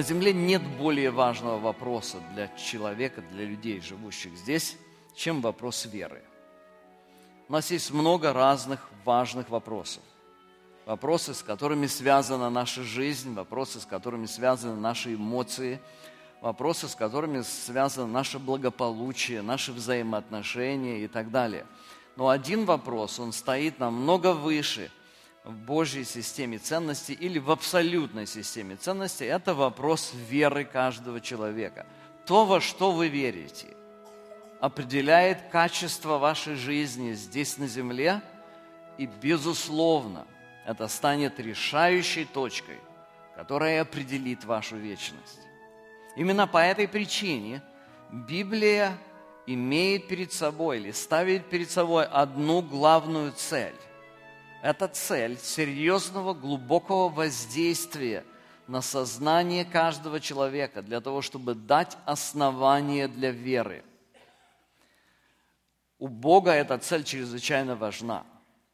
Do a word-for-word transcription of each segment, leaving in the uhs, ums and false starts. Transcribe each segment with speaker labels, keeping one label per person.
Speaker 1: На земле нет более важного вопроса для человека, для людей, живущих здесь, чем вопрос веры. У нас есть много разных важных вопросов. Вопросы, с которыми связана наша жизнь, вопросы, с которыми связаны наши эмоции, вопросы, с которыми связано наше благополучие, наши взаимоотношения и так далее. Но один вопрос, он стоит намного выше в Божьей системе ценностей или в абсолютной системе ценностей. Это вопрос веры каждого человека. То, во что вы верите, определяет качество вашей жизни здесь на земле, и, безусловно, это станет решающей точкой, которая определит вашу вечность. Именно по этой причине Библия имеет перед собой или ставит перед собой одну главную цель. Это цель серьезного, глубокого воздействия на сознание каждого человека для того, чтобы дать основание для веры. У Бога эта цель чрезвычайно важна.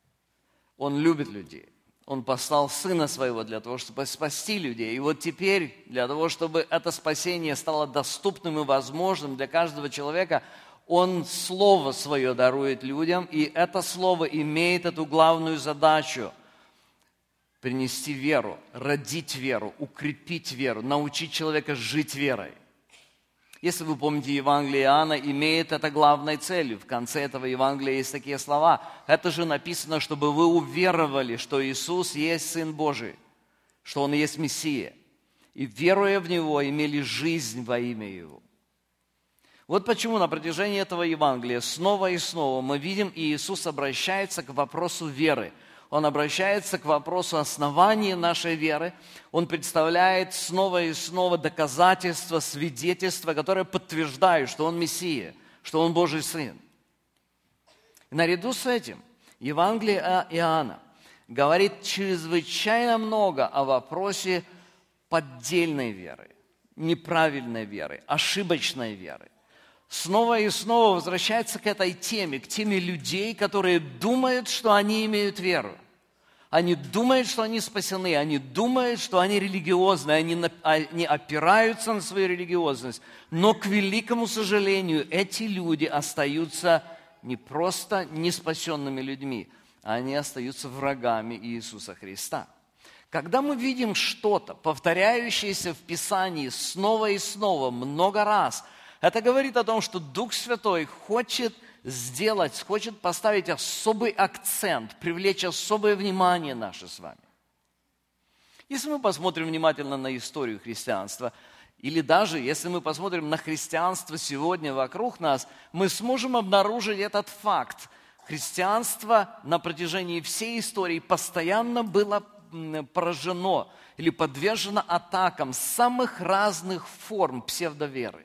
Speaker 1: Он любит людей. Он послал Сына Своего для того, чтобы спасти людей. И вот теперь, для того, чтобы это спасение стало доступным и возможным для каждого человека, Он Слово Свое дарует людям, и это Слово имеет эту главную задачу – принести веру, родить веру, укрепить веру, научить человека жить верой. Если вы помните, Евангелие Иоанна имеет это главной целью. В конце этого Евангелия есть такие слова. Это же написано, чтобы вы уверовали, что Иисус есть Сын Божий, что Он есть Мессия. И, веруя в Него, имели жизнь во имя Его. Вот почему на протяжении этого Евангелия снова и снова мы видим, Иисус обращается к вопросу веры. Он обращается к вопросу основания нашей веры. Он представляет снова и снова доказательства, свидетельства, которые подтверждают, что Он Мессия, что Он Божий Сын. И наряду с этим Евангелие Иоанна говорит чрезвычайно много о вопросе поддельной веры, неправильной веры, ошибочной веры. Снова и снова возвращается к этой теме, к теме людей, которые думают, что они имеют веру. Они думают, что они спасены, они думают, что они религиозны, они, они опираются на свою религиозность. Но, к великому сожалению, эти люди остаются не просто неспасенными людьми, а они остаются врагами Иисуса Христа. Когда мы видим что-то, повторяющееся в Писании снова и снова, много раз, это говорит о том, что Дух Святой хочет сделать, хочет поставить особый акцент, привлечь особое внимание наше с вами. Если мы посмотрим внимательно на историю христианства, или даже если мы посмотрим на христианство сегодня вокруг нас, мы сможем обнаружить этот факт. Христианство на протяжении всей истории постоянно было поражено или подвержено атакам самых разных форм псевдоверы.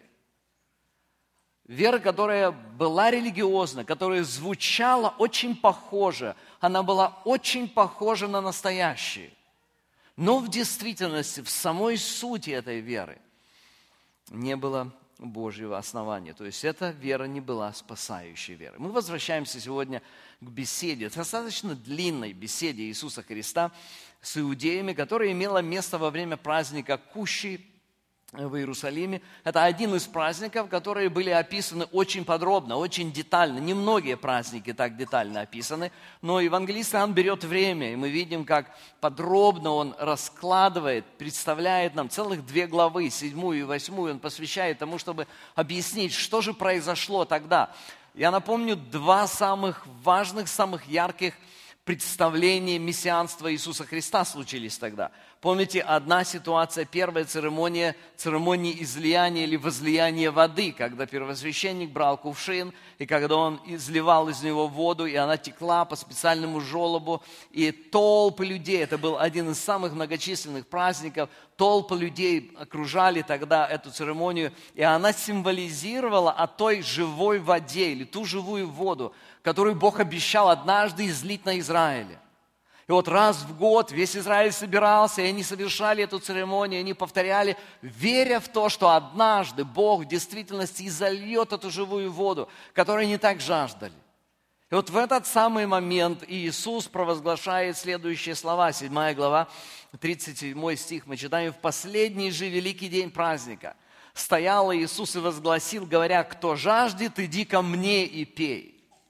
Speaker 1: Вера, которая была религиозна, которая звучала очень похоже, она была очень похожа на настоящую. Но в действительности, в самой сути этой веры не было Божьего основания. То есть эта вера не была спасающей верой. Мы возвращаемся сегодня к беседе, достаточно длинной беседе Иисуса Христа с иудеями, которая имела место во время праздника Кущи в Иерусалиме. Это один из праздников, которые были описаны очень подробно, очень детально. Немногие праздники так детально описаны, но евангелист Иоанн берет время, и мы видим, как подробно он раскладывает, представляет нам целых две главы, седьмую и восьмую, он посвящает тому, чтобы объяснить, что же произошло тогда. Я напомню, два самых важных, самых ярких представления мессианства Иисуса Христа случились тогда. Помните, одна ситуация, первая церемония, церемония излияния или возлияния воды, когда первосвященник брал кувшин, и когда он изливал из него воду, и она текла по специальному желобу, и толпы людей, это был один из самых многочисленных праздников, толпы людей окружали тогда эту церемонию, и она символизировала о той живой воде, или ту живую воду, которую Бог обещал однажды излить на Израиле. И вот раз в год весь Израиль собирался, и они совершали эту церемонию, они повторяли, веря в то, что однажды Бог в действительности изольет эту живую воду, которой они так жаждали. И И вот в этот самый момент Иисус провозглашает следующие слова. седьмая глава, тридцать седьмой стих мы читаем. «В последний же великий день праздника стоял Иисус и возгласил, говоря, кто жаждет, иди ко мне и пей.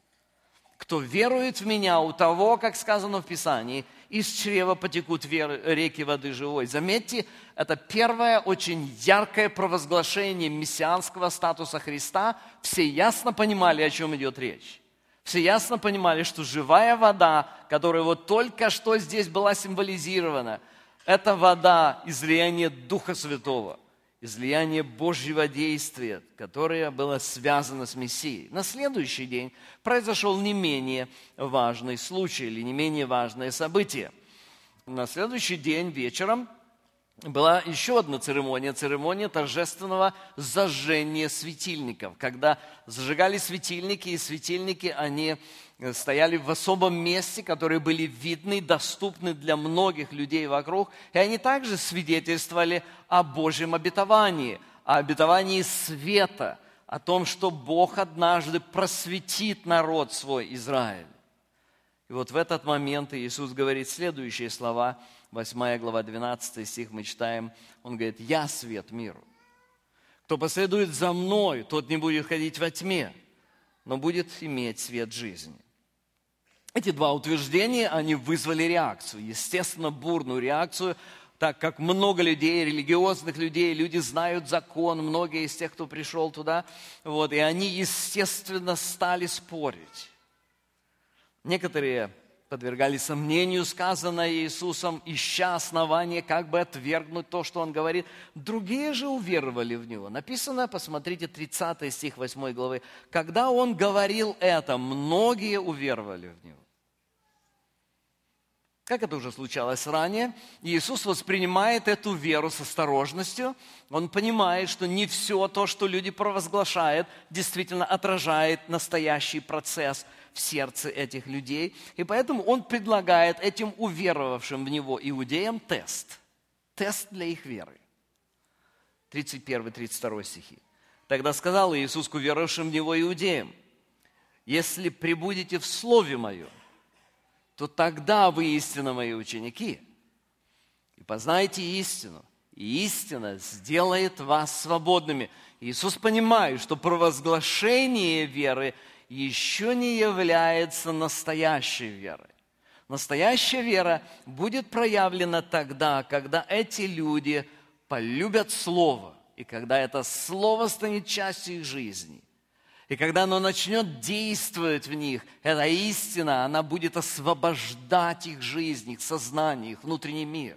Speaker 1: Кто верует в Меня, у того, как сказано в Писании, из чрева потекут реки воды живой». Заметьте, это первое очень яркое провозглашение мессианского статуса Христа. Все ясно понимали, о чем идет речь. Все ясно понимали, что живая вода, которая вот только что здесь была символизирована, это вода излияния Духа Святого, излияние Божьего действия, которое было связано с Мессией. На следующий день произошел не менее важный случай или не менее важное событие. На следующий день вечером была еще одна церемония, церемония торжественного зажжения светильников. Когда зажигали светильники, и светильники, они стояли в особом месте, которые были видны, доступны для многих людей вокруг. И они также свидетельствовали о Божьем обетовании, о обетовании света, о том, что Бог однажды просветит народ свой Израиль. И вот в этот момент Иисус говорит следующие слова. восьмая глава, двенадцатый стих мы читаем. Он говорит: «Я свет миру. Кто последует за Мной, тот не будет ходить во тьме, но будет иметь свет жизни». Эти два утверждения, они вызвали реакцию, естественно, бурную реакцию, так как много людей, религиозных людей, люди знают закон, многие из тех, кто пришел туда, вот, и они, естественно, стали спорить. Некоторые подвергали сомнению сказанное Иисусом, ища основания, как бы отвергнуть то, что Он говорит. Другие же уверовали в Него. Написано, посмотрите, тридцатый стих восьмой главы. «Когда Он говорил это, многие уверовали в Него». Как это уже случалось ранее, Иисус воспринимает эту веру с осторожностью. Он понимает, что не все то, что люди провозглашают, действительно отражает настоящий процесс в сердце этих людей. И поэтому Он предлагает этим уверовавшим в Него иудеям тест. Тест для их веры. тридцать первый тридцать второй стихи. «Тогда сказал Иисус к уверовавшим в Него иудеям: если пребудете в Слове Моем, то тогда вы истинно Мои ученики, и познаете истину, и истина сделает вас свободными». Иисус понимает, что провозглашение веры еще не является настоящей верой. Настоящая вера будет проявлена тогда, когда эти люди полюбят Слово, и когда это Слово станет частью их жизни. И когда оно начнет действовать в них, эта истина, она будет освобождать их жизнь, их сознание, их внутренний мир.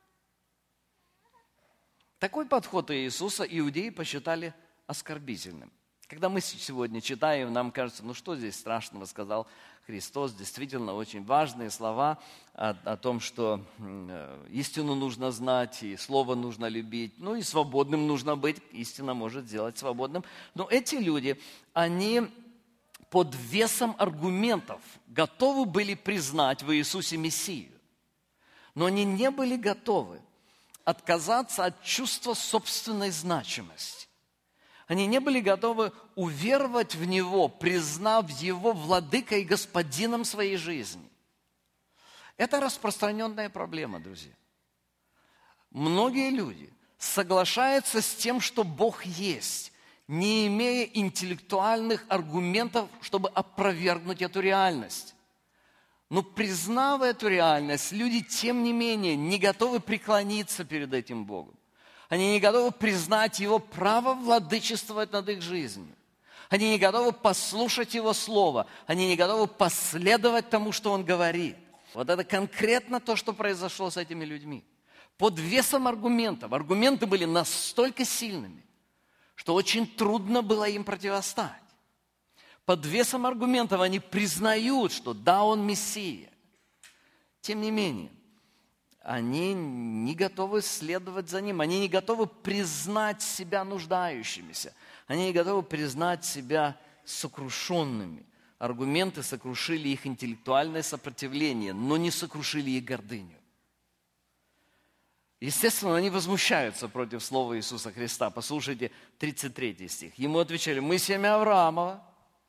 Speaker 1: Такой подход Иисуса иудеи посчитали оскорбительным. Когда мы сегодня читаем, нам кажется, ну что здесь страшного сказал Христос. Действительно, очень важные слова о, о том, что истину нужно знать, и Слово нужно любить, ну и свободным нужно быть. Истина может сделать свободным. Но эти люди, они под весом аргументов готовы были признать в Иисусе Мессию. Но они не были готовы отказаться от чувства собственной значимости. Они не были готовы уверовать в Него, признав Его владыкой и господином своей жизни. Это распространенная проблема, друзья. Многие люди соглашаются с тем, что Бог есть, не имея интеллектуальных аргументов, чтобы опровергнуть эту реальность. Но признав эту реальность, люди, тем не менее, не готовы преклониться перед этим Богом. Они не готовы признать Его право владычествовать над их жизнью. Они не готовы послушать Его Слово. Они не готовы последовать тому, что Он говорит. Вот это конкретно то, что произошло с этими людьми. Под весом аргументов. Аргументы были настолько сильными, что очень трудно было им противостать. Под весом аргументов они признают, что да, Он Мессия. Тем не менее, они не готовы следовать за Ним, они не готовы признать себя нуждающимися, они не готовы признать себя сокрушенными. Аргументы сокрушили их интеллектуальное сопротивление, но не сокрушили их гордыню. Естественно, они возмущаются против слова Иисуса Христа. Послушайте тридцать третий стих. Ему отвечали: мы семя Авраамова,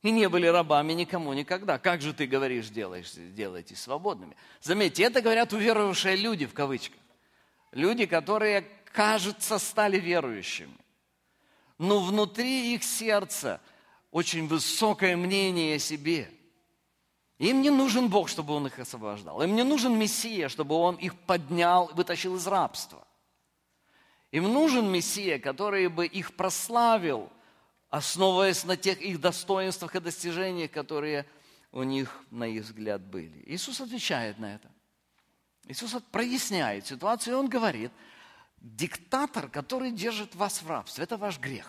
Speaker 1: и не были рабами никому никогда. Как же ты говоришь, делаешь, делаетесь свободными? Заметьте, это говорят уверовавшие люди, в кавычках. Люди, которые, кажется, стали верующими. Но внутри их сердца очень высокое мнение о себе. Им не нужен Бог, чтобы Он их освобождал. Им не нужен Мессия, чтобы Он их поднял, вытащил из рабства. Им нужен Мессия, который бы их прославил, основываясь на тех их достоинствах и достижениях, которые у них, на их взгляд, были. Иисус отвечает на это. Иисус проясняет ситуацию, и Он говорит: диктатор, который держит вас в рабстве, это ваш грех.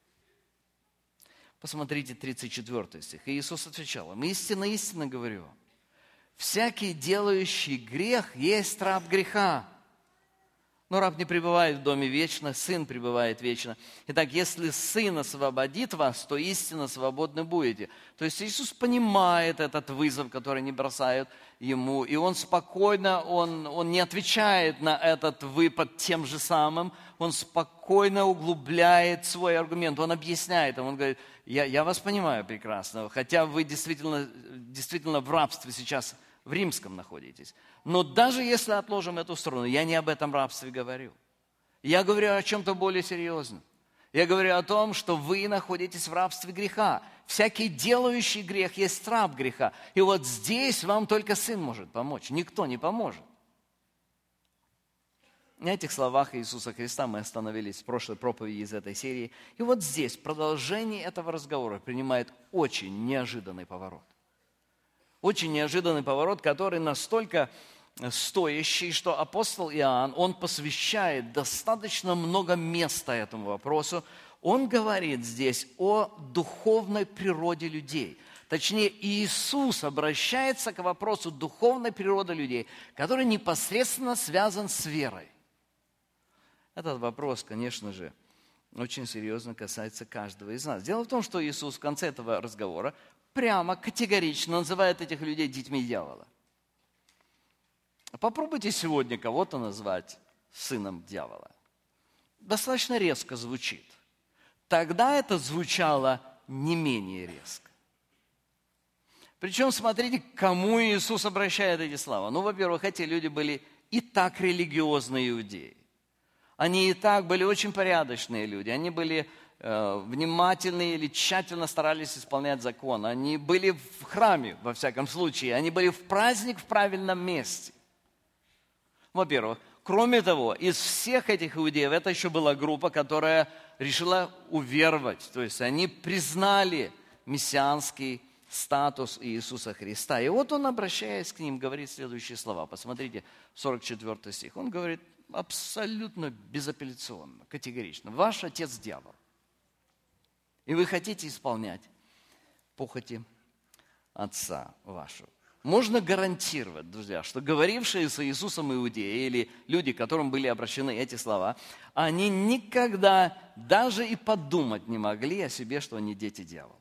Speaker 1: Посмотрите тридцать четвёртый стих. И Иисус отвечал им: истинно, истинно говорю вам, всякий, делающий грех, есть раб греха. Но раб не пребывает в доме вечно, сын пребывает вечно. Итак, если сын освободит вас, то истинно свободны будете. То есть Иисус понимает этот вызов, который они бросают ему, и он спокойно, он, он не отвечает на этот выпад тем же самым, он спокойно углубляет свой аргумент, он объясняет им, он говорит: я, я вас понимаю прекрасно, хотя вы действительно, действительно в рабстве сейчас в римском находитесь. Но даже если отложим эту сторону, я не об этом рабстве говорю. Я говорю о чем-то более серьезном. Я говорю о том, что вы находитесь в рабстве греха. Всякий делающий грех есть раб греха. И вот здесь вам только Сын может помочь. Никто не поможет. На этих словах Иисуса Христа мы остановились в прошлой проповеди из этой серии. И вот здесь продолжение этого разговора принимает очень неожиданный поворот. Очень неожиданный поворот, который настолько стоящий, что апостол Иоанн, он посвящает достаточно много места этому вопросу. Он говорит здесь о духовной природе людей. Точнее, Иисус обращается к вопросу духовной природы людей, который непосредственно связан с верой. Этот вопрос, конечно же, очень серьезно касается каждого из нас. Дело в том, что Иисус в конце этого разговора прямо, категорично называет этих людей детьми дьявола. Попробуйте сегодня кого-то назвать сыном дьявола. Достаточно резко звучит. Тогда это звучало не менее резко. Причем, смотрите, к кому Иисус обращает эти слова. Ну, во-первых, эти люди были и так религиозные иудеи. Они и так были очень порядочные люди. Они были э, внимательные или тщательно старались исполнять закон. Они были в храме, во всяком случае. Они были в праздник в правильном месте. Во-первых. Кроме того, из всех этих иудеев, это еще была группа, которая решила уверовать. То есть они признали мессианский статус Иисуса Христа. И вот он, обращаясь к ним, говорит следующие слова. Посмотрите, сорок четвёртый стих. Он говорит абсолютно безапелляционно, категорично. Ваш отец дьявол. И вы хотите исполнять похоти отца вашего. Можно гарантировать, друзья, что говорившие с Иисусом иудеи или люди, к которым были обращены эти слова, они никогда даже и подумать не могли о себе, что они дети дьявола.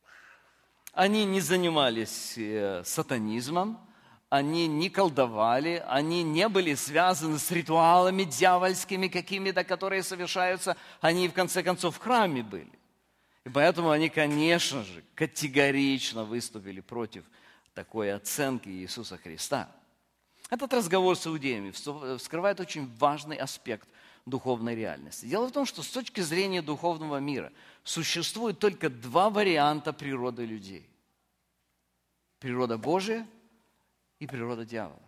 Speaker 1: Они не занимались сатанизмом, они не колдовали, они не были связаны с ритуалами дьявольскими какими-то, которые совершаются. Они, в конце концов, в храме были. И поэтому они, конечно же, категорично выступили против такой оценки Иисуса Христа. Этот разговор с иудеями вскрывает очень важный аспект духовной реальности. Дело в том, что с точки зрения духовного мира существует только два варианта природы людей. Природа Божия и природа дьявола.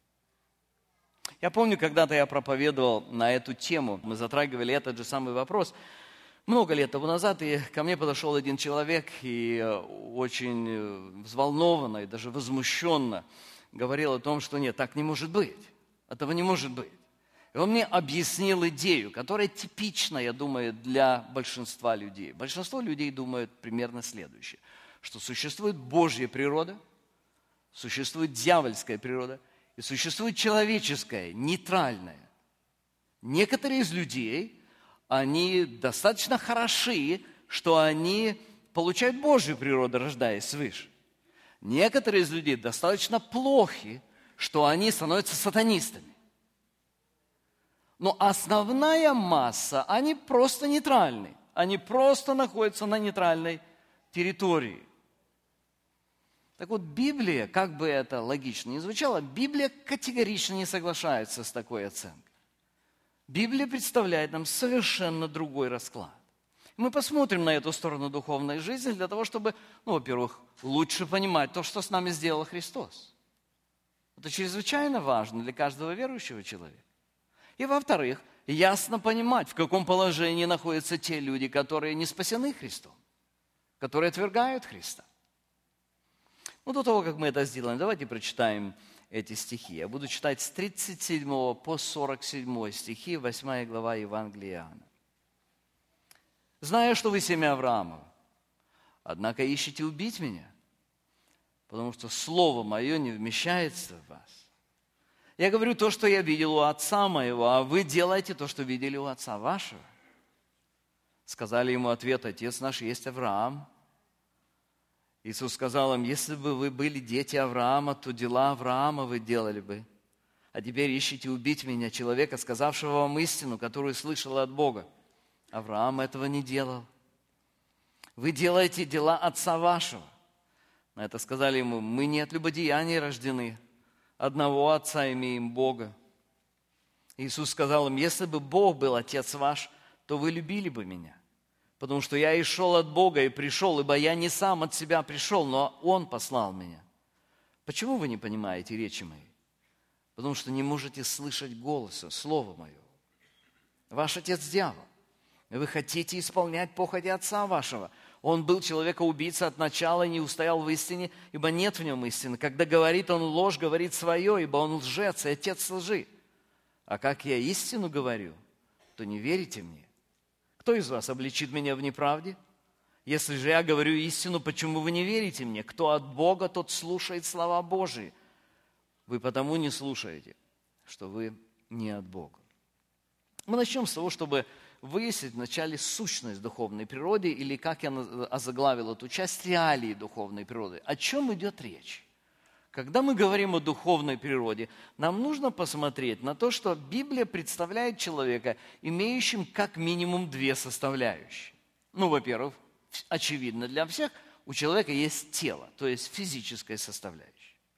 Speaker 1: Я помню, когда-то я проповедовал на эту тему, мы затрагивали этот же самый вопрос много лет тому назад, и ко мне подошел один человек и очень взволнованно и даже возмущенно говорил о том, что нет, так не может быть, этого не может быть. И он мне объяснил идею, которая типична, я думаю, для большинства людей. Большинство людей думают примерно следующее, что существует Божья природа, существует дьявольская природа и существует человеческая, нейтральная. Некоторые из людей, они достаточно хороши, что они получают Божью природу, рождаясь свыше. Некоторые из людей достаточно плохи, что они становятся сатанистами. Но основная масса, они просто нейтральны. Они просто находятся на нейтральной территории. Так вот, Библия, как бы это логично ни звучало, Библия категорично не соглашается с такой оценкой. Библия представляет нам совершенно другой расклад. Мы посмотрим на эту сторону духовной жизни для того, чтобы, ну, во-первых, лучше понимать то, что с нами сделал Христос. Это чрезвычайно важно для каждого верующего человека. И, во-вторых, ясно понимать, в каком положении находятся те люди, которые не спасены Христом, которые отвергают Христа. Ну, до того, как мы это сделаем, давайте прочитаем эти стихи. Я буду читать с тридцать седьмого по сорок седьмой стихи, восьмая глава Евангелия Иоанна. «Зная, что вы семя Авраамова, однако ищете убить меня, потому что слово мое не вмещается в вас. Я говорю то, что я видел у отца моего, а вы делаете то, что видели у отца вашего». Сказали ему ответ: «Отец наш есть Авраам». Иисус сказал им: «Если бы вы были дети Авраама, то дела Авраама вы делали бы. А теперь ищите убить меня, человека, сказавшего вам истину, которую слышал от Бога. Авраам этого не делал. Вы делаете дела отца вашего». На это сказали ему: «Мы не от любодеяния рождены, одного отца имеем Бога». Иисус сказал им: «Если бы Бог был отец ваш, то вы любили бы меня, потому что я и шел от Бога и пришел, ибо я не сам от себя пришел, но Он послал меня. Почему вы не понимаете речи моей? Потому что не можете слышать голоса, слова моего. Ваш отец дьявол. Вы хотите исполнять похоти отца вашего. Он был человека-убийца от начала и не устоял в истине, ибо нет в нем истины. Когда говорит он ложь, говорит свое, ибо он лжец и отец лжи. А как я истину говорю, то не верите мне. Кто из вас обличит меня в неправде? Если же я говорю истину, почему вы не верите мне? Кто от Бога, тот слушает слова Божии. Вы потому не слушаете, что вы не от Бога». Мы начнем с того, чтобы выяснить вначале сущность духовной природы, или, как я озаглавил эту часть, реалии духовной природы. О чем идет речь? Когда мы говорим о духовной природе, нам нужно посмотреть на то, что Библия представляет человека, имеющим как минимум две составляющие. Ну, во-первых, очевидно для всех, у человека есть тело, то есть физическая составляющая.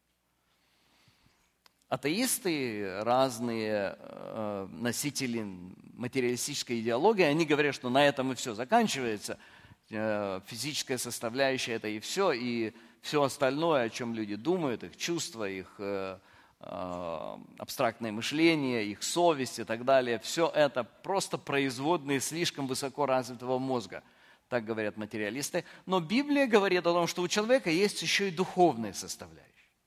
Speaker 1: Атеисты, разные э, носители материалистической идеологии, они говорят, что на этом и все заканчивается. Э, физическая составляющая – это и все, и все остальное, о чем люди думают, их чувства, их э, э, абстрактное мышление, их совесть и так далее, все это просто производные слишком высоко развитого мозга. Так говорят материалисты. Но Библия говорит о том, что у человека есть еще и духовная составляющая.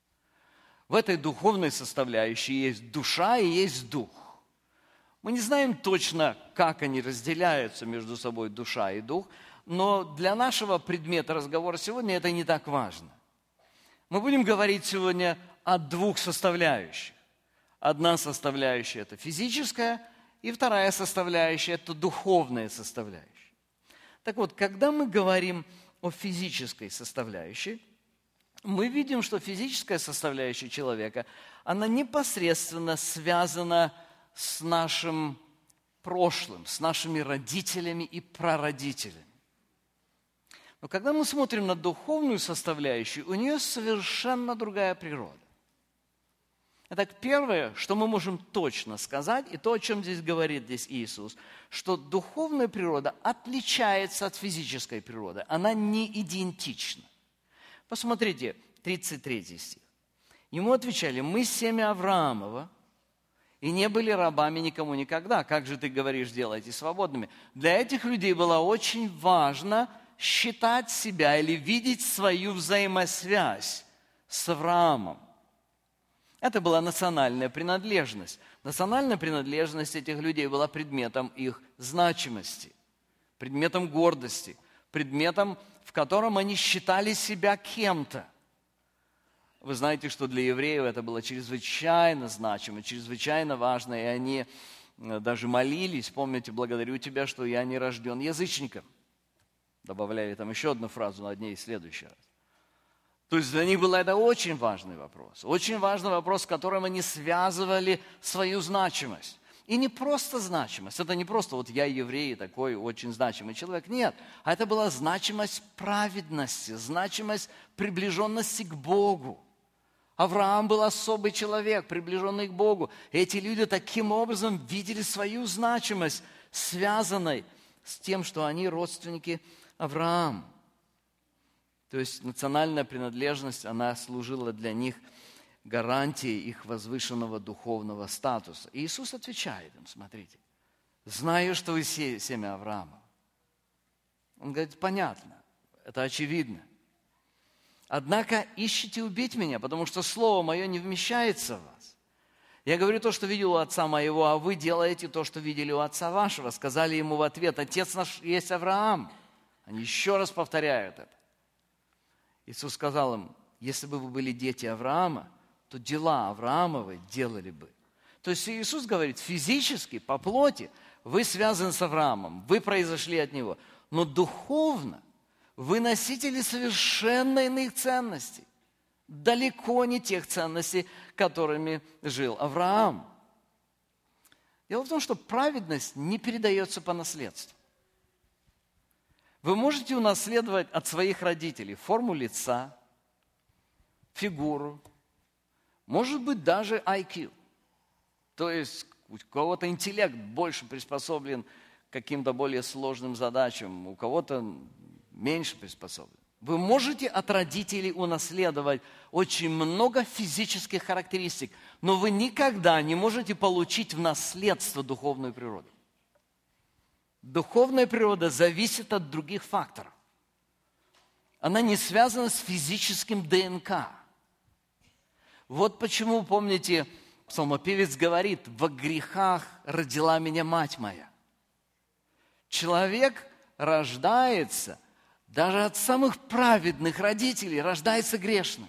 Speaker 1: В этой духовной составляющей есть душа и есть дух. Мы не знаем точно, как они разделяются между собой, душа и дух, но для нашего предмета разговора сегодня это не так важно. Мы будем говорить сегодня о двух составляющих. Одна составляющая – это физическая, и вторая составляющая – это духовная составляющая. Так вот, когда мы говорим о физической составляющей, мы видим, что физическая составляющая человека, она непосредственно связана с нашим прошлым, с нашими родителями и прародителями. Но когда мы смотрим на духовную составляющую, у нее совершенно другая природа. Итак, первое, что мы можем точно сказать, и то, о чем здесь говорит здесь Иисус, что духовная природа отличается от физической природы, она не идентична. Посмотрите, тридцать третий стих. Ему отвечали: «Мы семя Авраамова, и не были рабами никому никогда. Как же ты говоришь, делайте свободными?» Для этих людей было очень важно считать себя или видеть свою взаимосвязь с Авраамом. Это была национальная принадлежность. Национальная принадлежность этих людей была предметом их значимости, предметом гордости, предметом, в котором они считали себя кем-то. Вы знаете, что для евреев это было чрезвычайно значимо, чрезвычайно важно, и они даже молились, помните, благодарю тебя, что я не рожден язычником. Добавляли там еще одну фразу на дне и следующий раз. То есть для них был это очень важный вопрос, очень важный вопрос, с которым они связывали свою значимость. И не просто значимость, это не просто вот я еврей, такой очень значимый человек, нет, а это была значимость праведности, значимость приближенности к Богу. Авраам был особый человек, приближенный к Богу. Эти люди таким образом видели свою значимость, связанной с тем, что они родственники Авраама. То есть национальная принадлежность, она служила для них гарантией их возвышенного духовного статуса. И Иисус отвечает им, смотрите, знаю, что вы семя Авраама. Он говорит, понятно, это очевидно. Однако ищите убить меня, потому что слово мое не вмещается в вас. Я говорю то, что видел у отца моего, а вы делаете то, что видели у отца вашего. Сказали ему в ответ, отец наш есть Авраам. Они еще раз повторяют это. Иисус сказал им, если бы вы были дети Авраама, то дела Авраамовы делали бы. То есть Иисус говорит, физически, по плоти, вы связаны с Авраамом, вы произошли от него. Но духовно вы носители совершенно иных ценностей. Далеко не тех ценностей, которыми жил Авраам. Дело в том, что праведность не передается по наследству. Вы можете унаследовать от своих родителей форму лица, фигуру, может быть, даже ай кью. То есть у кого-то интеллект больше приспособлен к каким-то более сложным задачам, у кого-то меньше приспособлен. Вы можете от родителей унаследовать очень много физических характеристик, но вы никогда не можете получить в наследство духовную природу. Духовная природа зависит от других факторов. Она не связана с физическим ДНК. Вот почему, помните, псалмопевец говорит, во грехах родила меня мать моя. Человек рождается, даже от самых праведных родителей, рождается грешным.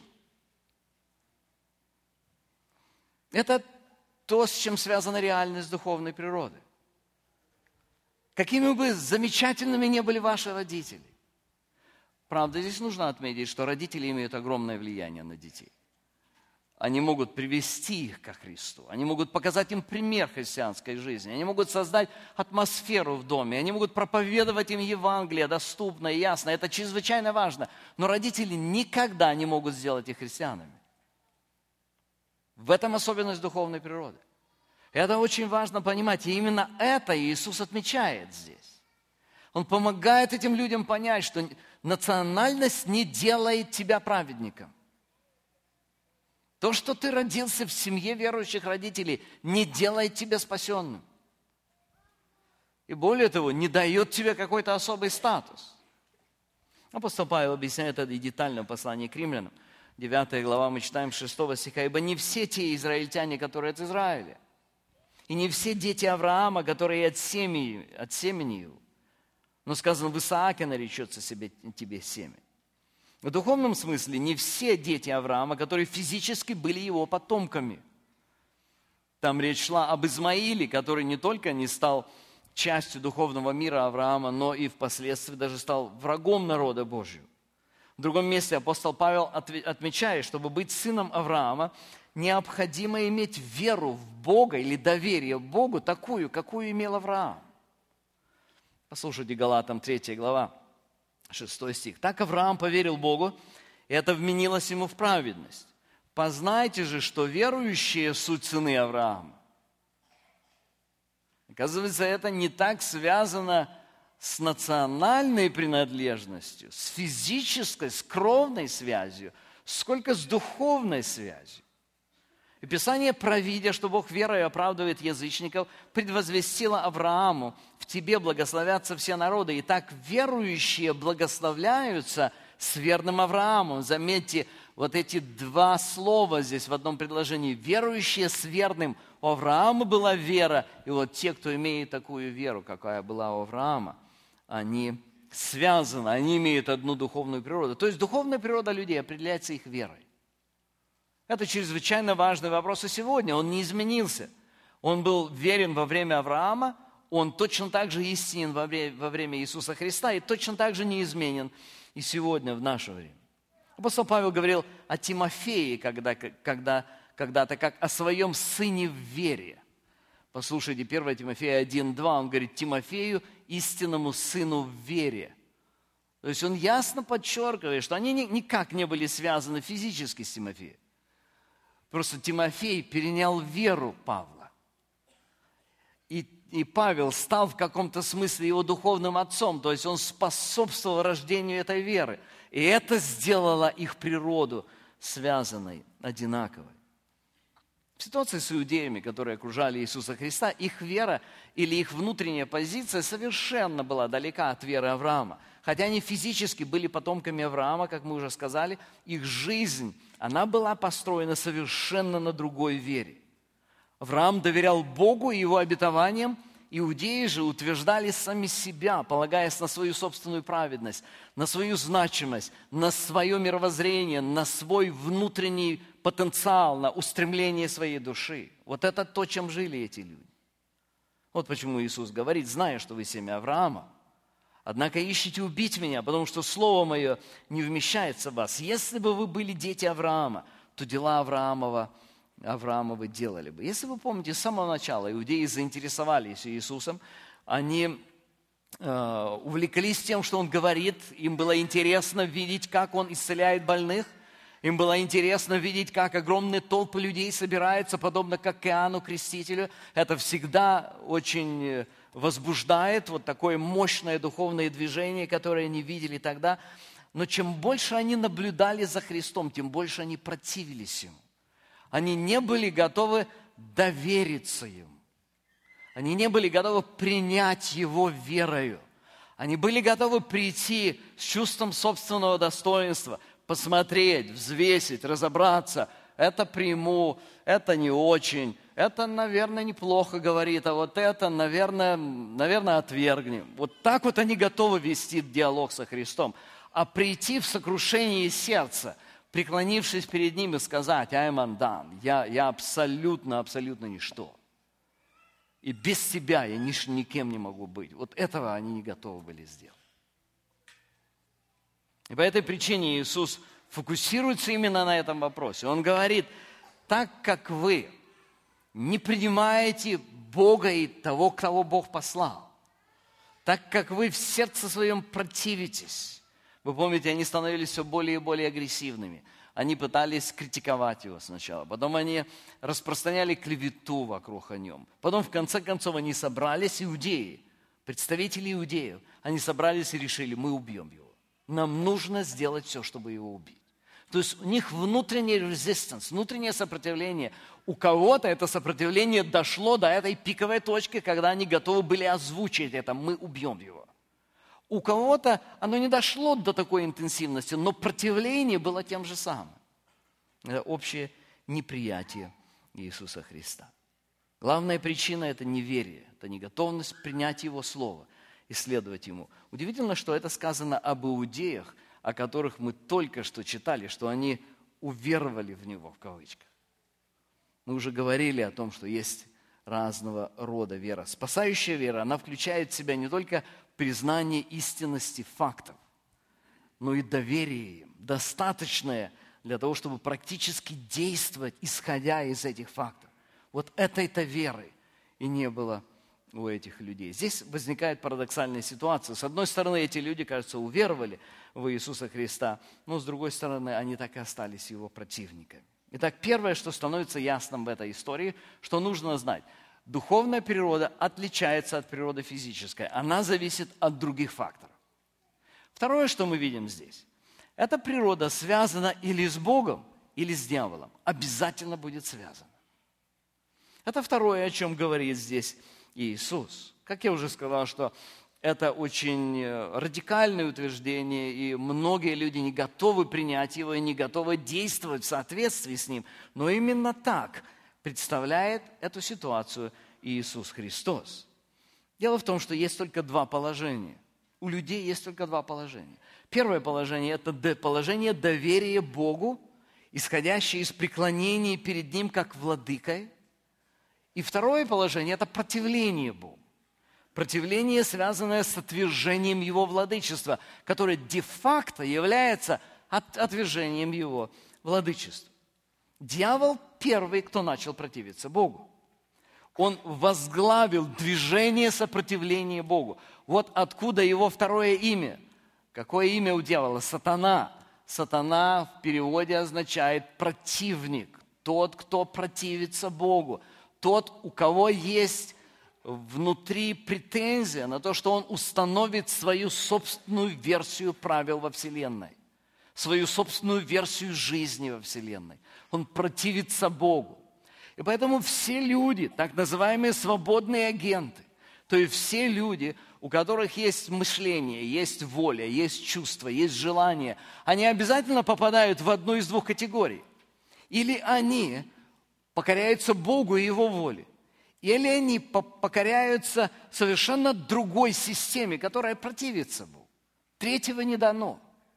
Speaker 1: Это то, с чем связана реальность духовной природы. Какими бы замечательными ни были ваши родители. Правда, здесь нужно отметить, что родители имеют огромное влияние на детей. Они могут привести их ко Христу, они могут показать им пример христианской жизни, они могут создать атмосферу в доме, они могут проповедовать им Евангелие доступно и ясно. Это чрезвычайно важно. Но родители никогда не могут сделать их христианами. В этом особенность духовной природы. Это очень важно понимать, и именно это Иисус отмечает здесь. Он помогает этим людям понять, что национальность не делает тебя праведником. То, что ты родился в семье верующих родителей, не делает тебя спасенным. И более того, не дает тебе какой-то особый статус. Апостол Павел объясняет это и детально в послании к римлянам. девятая глава, мы читаем шестого стиха. «Ибо не все те израильтяне, которые от Израиля, и не все дети Авраама, которые от семени, от семени его, но сказано, в Исааке наречется себе, тебе семя». В духовном смысле не все дети Авраама, которые физически были его потомками. Там речь шла об Измаиле, который не только не стал частью духовного мира Авраама, но и впоследствии даже стал врагом народа Божьего. В другом месте апостол Павел отмечает, чтобы быть сыном Авраама, необходимо иметь веру в Бога или доверие Богу такую, какую имел Авраам. Послушайте Галатам третья глава. Шестой стих. «Так Авраам поверил Богу, и это вменилось ему в праведность. Познайте же, что верующие суть сыны Авраама». Оказывается, это не так связано с национальной принадлежностью, с физической, с кровной связью, сколько с духовной связью. И Писание, провидя, что Бог верой оправдывает язычников, предвозвестило Аврааму: в тебе благословятся все народы. И так верующие благословляются с верным Авраамом. Заметьте, вот эти два слова здесь в одном предложении. Верующие с верным. У Авраама была вера, и вот те, кто имеет такую веру, какая была у Авраама, они связаны, они имеют одну духовную природу. То есть духовная природа людей определяется их верой. Это чрезвычайно важный вопрос и сегодня. Он не изменился. Он был верен во время Авраама, он точно так же истинен во время, во время Иисуса Христа и точно так же неизменен и сегодня в наше время. Апостол Павел говорил о Тимофее когда, когда, когда-то как о своем сыне в вере. Послушайте, первое Тимофея один два, он говорит: Тимофею, истинному сыну в вере. То есть он ясно подчеркивает, что они никак не были связаны физически с Тимофеем. Просто Тимофей перенял веру Павла. И, и Павел стал в каком-то смысле его духовным отцом, то есть он способствовал рождению этой веры. И это сделало их природу связанной, одинаковой. В ситуации с иудеями, которые окружали Иисуса Христа, их вера или их внутренняя позиция совершенно была далека от веры Авраама. Хотя они физически были потомками Авраама, как мы уже сказали, их жизнь, она была построена совершенно на другой вере. Авраам доверял Богу и его обетованиям, иудеи же утверждали сами себя, полагаясь на свою собственную праведность, на свою значимость, на свое мировоззрение, на свой внутренний потенциал, на устремление своей души. Вот это то, чем жили эти люди. Вот почему Иисус говорит: зная, что вы семя Авраама, однако ищите убить меня, потому что слово мое не вмещается в вас. Если бы вы были дети Авраама, то дела Авраамова, Авраамовы делали бы. Если вы помните, с самого начала иудеи заинтересовались Иисусом, они э, увлеклись тем, что Он говорит, им было интересно видеть, как Он исцеляет больных, им было интересно видеть, как огромные толпы людей собираются, подобно как Иоанну Крестителю. Это всегда очень возбуждает, вот такое мощное духовное движение, которое они видели тогда. Но чем больше они наблюдали за Христом, тем больше они противились Ему. Они не были готовы довериться Ему. Они не были готовы принять Его верою. Они были готовы прийти с чувством собственного достоинства, посмотреть, взвесить, разобраться. Это приму, это не очень, это, наверное, неплохо говорит, а вот это, наверное, наверное, отвергнем. Вот так вот они готовы вести диалог со Христом. А прийти в сокрушение сердца, преклонившись перед Ним и сказать: «I'm undone», я, я абсолютно, абсолютно ничто. И без Тебя я ни, никем не могу быть. Вот этого они не готовы были сделать. И по этой причине Иисус фокусируется именно на этом вопросе. Он говорит: так как вы не принимаете Бога и того, кого Бог послал, так как вы в сердце своем противитесь. Вы помните, они становились все более и более агрессивными. Они пытались критиковать Его сначала, потом они распространяли клевету вокруг о Нем. Потом, в конце концов, они собрались, иудеи, представители иудеев, они собрались и решили: мы убьем Его. Нам нужно сделать все, чтобы Его убить. То есть у них внутренний resistance, внутреннее сопротивление. У кого-то это сопротивление дошло до этой пиковой точки, когда они готовы были озвучить это: мы убьем Его. У кого-то оно не дошло до такой интенсивности, но противление было тем же самым. Это общее неприятие Иисуса Христа. Главная причина – это неверие, это неготовность принять Его Слово, исследовать Ему. Удивительно, что это сказано об иудеях, о которых мы только что читали, что они уверовали в Него, в кавычках. Мы уже говорили о том, что есть разного рода вера. Спасающая вера, она включает в себя не только признание истинности фактов, но и доверие им, достаточное для того, чтобы практически действовать, исходя из этих фактов. Вот этой-то веры и не было у этих людей. Здесь возникает парадоксальная ситуация. С одной стороны, эти люди, кажется, уверовали в Иисуса Христа, но с другой стороны, они так и остались Его противниками. Итак, первое, что становится ясным в этой истории, что нужно знать. Духовная природа отличается от природы физической. Она зависит от других факторов. Второе, что мы видим здесь, эта природа связана или с Богом, или с дьяволом. Обязательно будет связана. Это второе, о чем говорит здесь Иисус. Как я уже сказал, что это очень радикальное утверждение, и многие люди не готовы принять его и не готовы действовать в соответствии с ним. Но именно так представляет эту ситуацию Иисус Христос. Дело в том, что есть только два положения. У людей есть только два положения. Первое положение – это положение доверия Богу, исходящее из преклонения перед Ним как владыкой. И второе положение – это противление Богу. Противление, связанное с отвержением Его владычества, которое де-факто является отвержением Его владычества. Дьявол первый, кто начал противиться Богу. Он возглавил движение сопротивления Богу. Вот откуда его второе имя. Какое имя у дьявола? Сатана. Сатана в переводе означает противник. Тот, кто противится Богу. Тот, у кого есть внутри претензия на то, что он установит свою собственную версию правил во Вселенной. Свою собственную версию жизни во Вселенной. Он противится Богу. И поэтому все люди, так называемые свободные агенты, то есть все люди, у которых есть мышление, есть воля, есть чувство, есть желание, они обязательно попадают в одну из двух категорий. Или они покоряются Богу и Его воле, или они покоряются совершенно другой системе, которая противится Богу. Третьего не дано.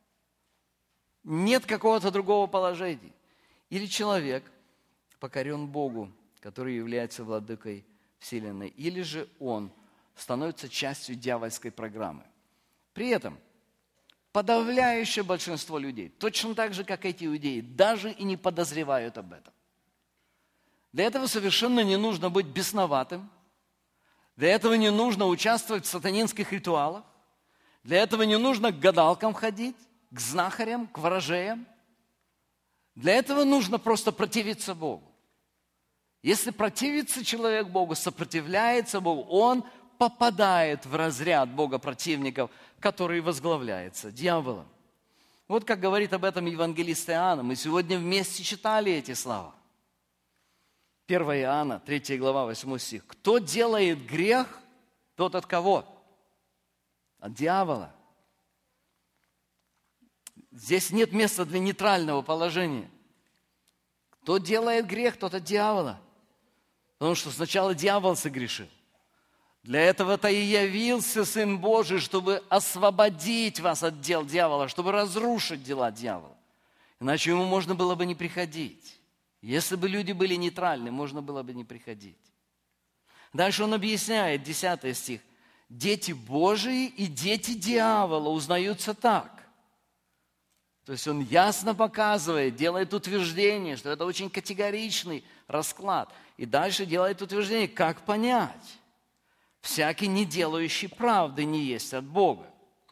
Speaker 1: Нет какого-то другого положения. Или человек покорен Богу, который является владыкой Вселенной, или же он становится частью дьявольской программы. При этом подавляющее большинство людей, точно так же, как эти иудеи, даже и не подозревают об этом. Для этого совершенно не нужно быть бесноватым, для этого не нужно участвовать в сатанинских ритуалах, для этого не нужно к гадалкам ходить, к знахарям, к ворожеям. Для этого нужно просто противиться Богу. Если противится человек Богу, сопротивляется Богу, он попадает в разряд Бога-противников, который возглавляется дьяволом. Вот как говорит об этом евангелист Иоанн. Мы сегодня вместе читали эти слова. первое Иоанна, третья глава, восьмой стих. «Кто делает грех, тот от кого? От дьявола». Здесь нет места для нейтрального положения. Кто делает грех, тот от дьявола. Потому что сначала дьявол согрешил. Для этого-то и явился Сын Божий, чтобы освободить вас от дел дьявола, чтобы разрушить дела дьявола. Иначе ему можно было бы не приходить. Если бы люди были нейтральны, можно было бы не приходить. Дальше он объясняет, десятый стих. «Дети Божии и дети дьявола узнаются так». То есть он ясно показывает, делает утверждение, что это очень категоричный расклад. И дальше делает утверждение, как понять. Всякий, не делающий правды, не есть от Бога,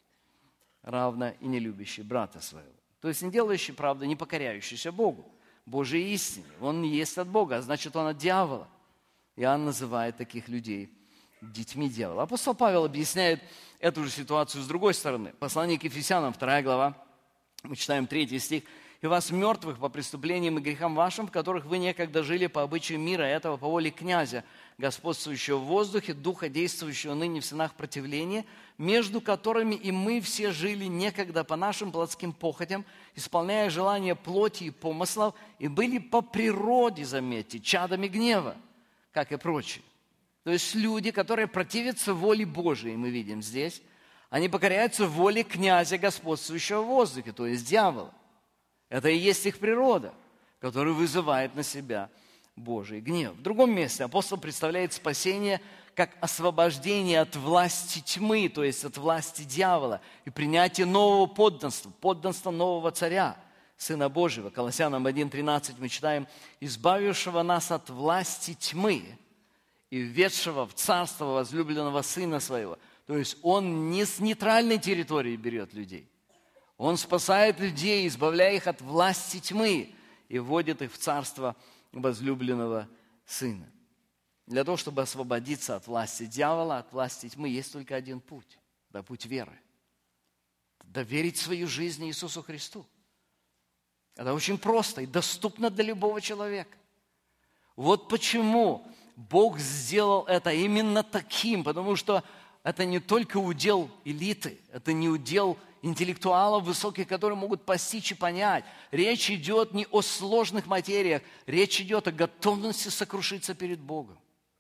Speaker 1: равно и не любящий брата своего. То есть не делающий правды, не покоряющийся Богу, Божьей истине. Он не есть от Бога, а значит, он от дьявола. Иоанн называет таких людей детьми дьявола. Апостол Павел объясняет эту же ситуацию с другой стороны. Послание к Ефесянам, вторая глава. Мы читаем третий стих. «И вас, мертвых по преступлениям и грехам вашим, в которых вы некогда жили по обычаю мира этого, по воле князя, господствующего в воздухе, духа, действующего ныне в сынах противления, между которыми и мы все жили некогда по нашим плотским похотям, исполняя желания плоти и помыслов, и были по природе, заметьте, чадами гнева, как и прочие». То есть люди, которые противятся воле Божией, мы видим здесь, они покоряются воле князя, господствующего в воздухе, то есть дьявола. Это и есть их природа, которая вызывает на себя Божий гнев. В другом месте апостол представляет спасение как освобождение от власти тьмы, то есть от власти дьявола, и принятие нового подданства, подданства нового царя, Сына Божьего. Колоссянам один тринадцать мы читаем: «Избавившего нас от власти тьмы и введшего в царство возлюбленного Сына Своего». То есть он не с нейтральной территории берет людей. Он спасает людей, избавляя их от власти тьмы и вводит их в царство возлюбленного Сына. Для того, чтобы освободиться от власти дьявола, от власти тьмы, есть только один путь. Это путь веры. Доверить свою жизнь Иисусу Христу. Это очень просто и доступно для любого человека. Вот почему Бог сделал это именно таким, потому что это не только удел элиты, это не удел интеллектуалов высоких, которые могут постичь и понять. Речь идет не о сложных материях, речь идет о готовности сокрушиться перед Богом.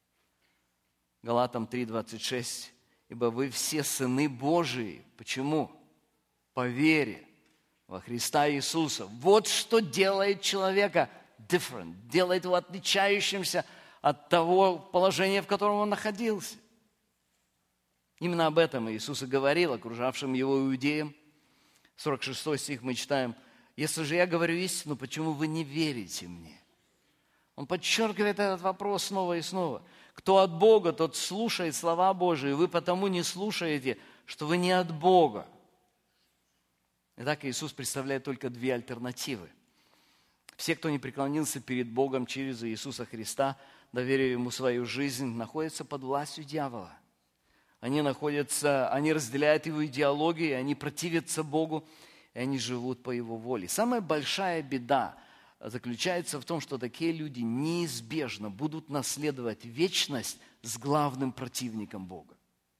Speaker 1: Галатам три двадцать шесть. «Ибо вы все сыны Божии». Почему? По вере во Христа Иисуса. Вот что делает человека different, делает его отличающимся от того положения, в котором он находился. Именно об этом Иисус и говорил окружавшим его иудеям. сорок шестой стих мы читаем: «Если же я говорю истину, почему вы не верите мне? Он подчеркивает этот вопрос снова и снова. Кто от Бога, тот слушает слова Божии, вы потому не слушаете, что вы не от Бога. Итак, Иисус представляет только две альтернативы. Все, кто не преклонился перед Богом через Иисуса Христа, доверив Ему свою жизнь, находятся под властью дьявола. Они находятся, они разделяют Его идеологию, они противятся Богу, и они живут по Его воле. Самая большая беда заключается в том, что такие люди неизбежно будут наследовать вечность с главным противником Бога.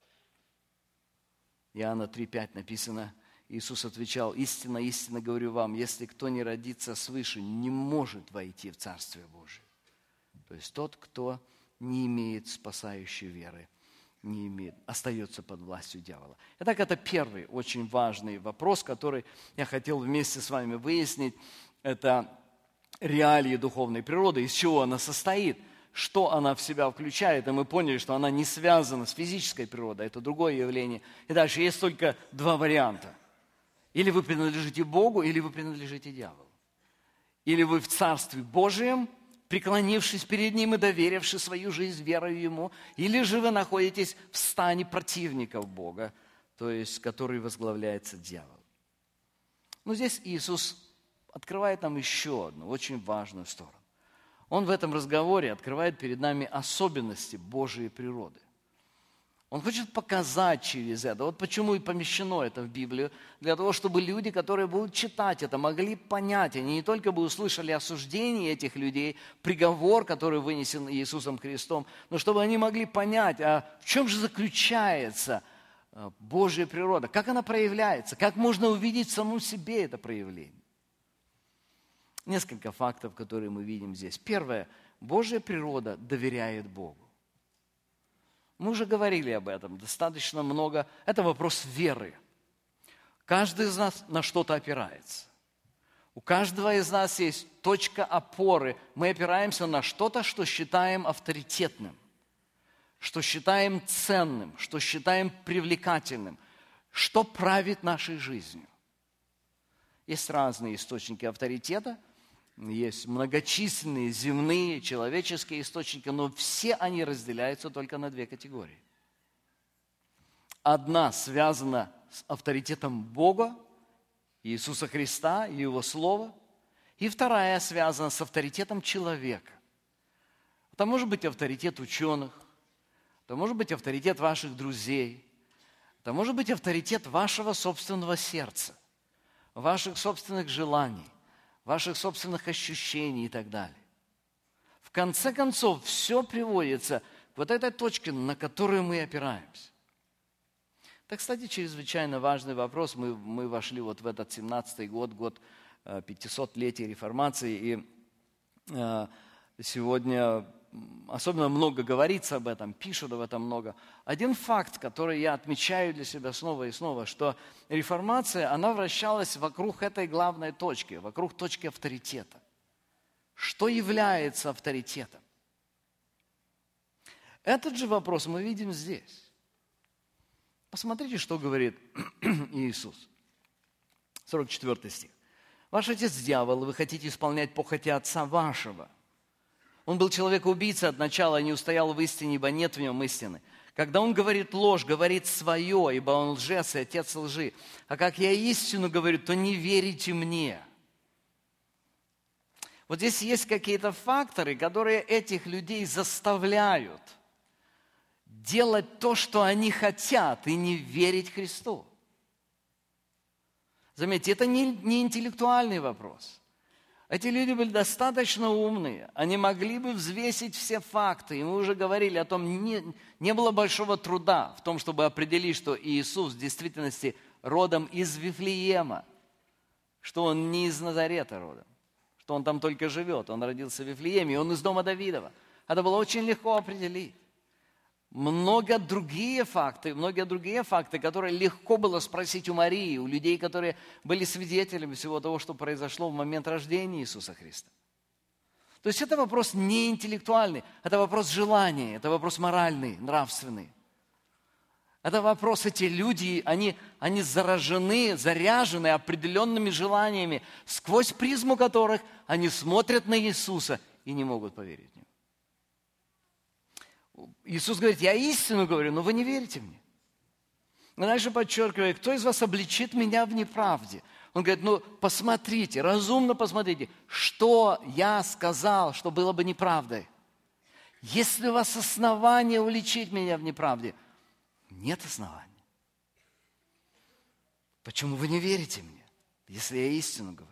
Speaker 1: Иоанна три пять написано, Иисус отвечал: «Истинно, истинно говорю вам, если кто не родится свыше, не может войти в Царствие Божие». То есть тот, кто не имеет спасающей веры, не имеет, остается под властью дьявола. Итак, это первый очень важный вопрос, который я хотел вместе с вами выяснить. Это реалии духовной природы, из чего она состоит, что она в себя включает. И мы поняли, что она не связана с физической природой, это другое явление. И дальше есть только два варианта. Или вы принадлежите Богу, или вы принадлежите дьяволу. Или вы в Царстве Божьем, преклонившись перед Ним и доверивши свою жизнь верою Ему, или же вы находитесь в стане противников Бога, то есть который возглавляется дьяволом. Но здесь Иисус открывает нам еще одну очень важную сторону. Он в этом разговоре открывает перед нами особенности Божьей природы. Он хочет показать через это. Вот почему и помещено это в Библию, для того, чтобы люди, которые будут читать это, могли понять. Они не только бы услышали осуждение этих людей, приговор, который вынесен Иисусом Христом, но чтобы они могли понять, а в чем же заключается Божья природа, как она проявляется, как можно увидеть в самом себе это проявление. Несколько фактов, которые мы видим здесь. Первое. Божья природа доверяет Богу. Мы уже говорили об этом достаточно много. Это вопрос веры. Каждый из нас на что-то опирается. У каждого из нас есть точка опоры. Мы опираемся на что-то, что считаем авторитетным, что считаем ценным, что считаем привлекательным, что правит нашей жизнью. Есть разные источники авторитета. Есть многочисленные земные, человеческие источники, но все они разделяются только на две категории. Одна связана с авторитетом Бога, Иисуса Христа и Его Слова, и вторая связана с авторитетом человека. Это может быть авторитет ученых, это может быть авторитет ваших друзей, это может быть авторитет вашего собственного сердца, ваших собственных желаний, ваших собственных ощущений и так далее. В конце концов, все приводится к вот этой точке, на которую мы опираемся. Это, кстати, чрезвычайно важный вопрос. Мы, мы вошли вот в этот семнадцатый год, год пятисотлетия реформации, и э, сегодня особенно много говорится об этом, пишут об этом много. Один факт, который я отмечаю для себя снова и снова, что реформация, она вращалась вокруг этой главной точки, вокруг точки авторитета. Что является авторитетом? Этот же вопрос мы видим здесь. Посмотрите, что говорит Иисус. сорок четвёртый стих. «Ваш отец дьявол, и вы хотите исполнять похоти отца вашего. Он был человек-убийца от начала, не устоял в истине, ибо нет в нем истины. Когда он говорит ложь, говорит свое, ибо он лжец и отец лжи. А как я истину говорю, то не верите мне». Вот здесь есть какие-то факторы, которые этих людей заставляют делать то, что они хотят, и не верить Христу. Заметьте, это не, не интеллектуальный вопрос. Эти люди были достаточно умные, они могли бы взвесить все факты. И мы уже говорили о том, не, не было большого труда в том, чтобы определить, что Иисус в действительности родом из Вифлеема, что Он не из Назарета родом, что Он там только живет, Он родился в Вифлееме, и Он из дома Давидова. Это было очень легко определить. Много другие факты, многие другие факты, которые легко было спросить у Марии, у людей, которые были свидетелями всего того, что произошло в момент рождения Иисуса Христа. То есть это вопрос не интеллектуальный, это вопрос желания, это вопрос моральный, нравственный. Это вопрос, эти люди, они, они заражены, заряжены определенными желаниями, сквозь призму которых они смотрят на Иисуса и не могут поверить в Него. Иисус говорит, я истину говорю, но вы не верите мне. И дальше подчеркивает, кто из вас обличит меня в неправде? Он говорит, ну посмотрите, разумно посмотрите, что я сказал, что было бы неправдой. Есть ли у вас основания уличить меня в неправде? Нет оснований. Почему вы не верите мне, если я истину говорю?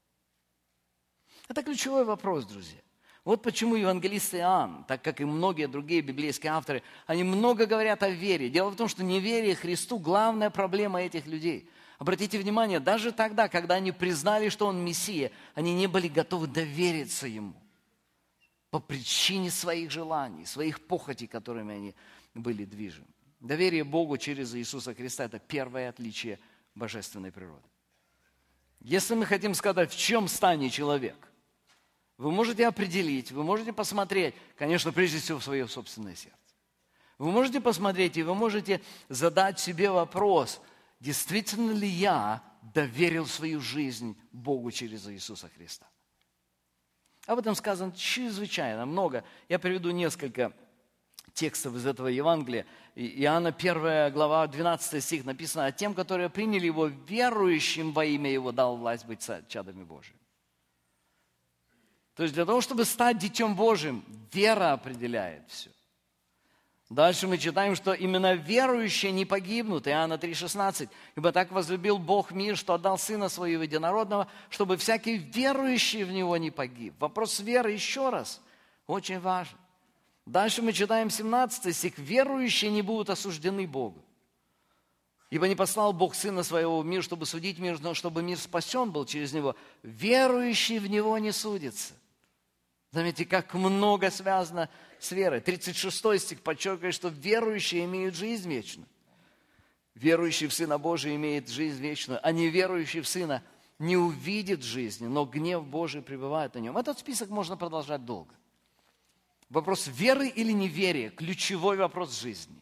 Speaker 1: Это ключевой вопрос, друзья. Вот почему евангелист Иоанн, так как и многие другие библейские авторы, они много говорят о вере. Дело в том, что неверие Христу – главная проблема этих людей. Обратите внимание, даже тогда, когда они признали, что Он Мессия, они не были готовы довериться Ему по причине своих желаний, своих похотей, которыми они были движимы. Доверие Богу через Иисуса Христа – это первое отличие божественной природы. Если мы хотим сказать, в чем стане человек, вы можете определить, вы можете посмотреть, конечно, прежде всего в свое собственное сердце. Вы можете посмотреть, и вы можете задать себе вопрос, действительно ли я доверил свою жизнь Богу через Иисуса Христа. Об этом сказано чрезвычайно много. Я приведу несколько текстов из этого Евангелия. Иоанна первая глава, двенадцатый стих написано, «А тем, которые приняли Его, верующим во имя Его, дал власть быть чадами Божьими». То есть для того, чтобы стать Детем Божьим, вера определяет все. Дальше мы читаем, что именно верующие не погибнут. Иоанна три шестнадцать. «Ибо так возлюбил Бог мир, что отдал Сына Своего Единородного, чтобы всякий верующий в Него не погиб». Вопрос веры еще раз очень важен. Дальше мы читаем семнадцатый стих. «Верующие не будут осуждены Богом. Ибо не послал Бог Сына Своего в мир, чтобы судить мир, но чтобы мир спасен был через Него. Верующий в Него не судится». Заметьте, как много связано с верой. тридцать шестой стих подчеркивает, что верующие имеют жизнь вечную. Верующий в Сына Божия имеет жизнь вечную, а неверующий в Сына не увидит жизни, но гнев Божий пребывает на нем. Этот список можно продолжать долго. Вопрос веры или неверия – ключевой вопрос жизни.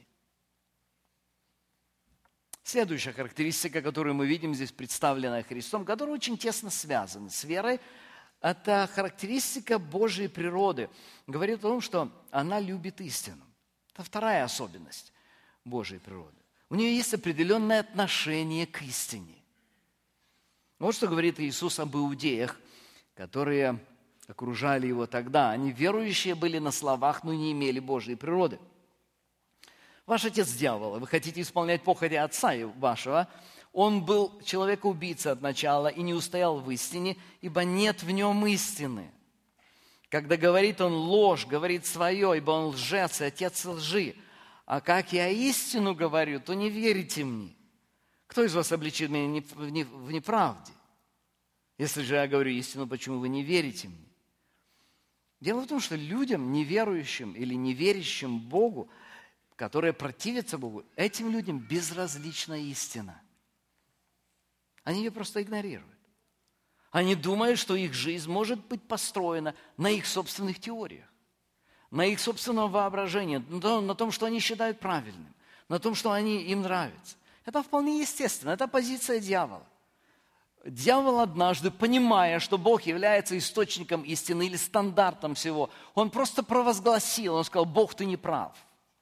Speaker 1: Следующая характеристика, которую мы видим здесь, представленная Христом, которая очень тесно связана с верой, это характеристика Божьей природы. Говорит о том, что она любит истину. Это вторая особенность Божьей природы. У нее есть определенное отношение к истине. Вот что говорит Иисус об иудеях, которые окружали Его тогда. Они верующие были на словах, но не имели Божьей природы. Ваш отец дьявол, вы хотите исполнять похоти отца вашего. Он был человека-убийца от начала и не устоял в истине, ибо нет в нем истины. Когда говорит он ложь, говорит свое, ибо он лжец и отец лжи. А как я истину говорю, то не верите мне. Кто из вас обличит меня в неправде? Если же я говорю истину, почему вы не верите мне? Дело в том, что людям, неверующим или неверящим Богу, которые противятся Богу, этим людям безразлична истина. Они ее просто игнорируют. Они думают, что их жизнь может быть построена на их собственных теориях, на их собственном воображении, на том, что они считают правильным, на том, что они, им нравится. Это вполне естественно, это позиция дьявола. Дьявол однажды, понимая, что Бог является источником истины или стандартом всего, он просто провозгласил, он сказал: Бог, ты не прав.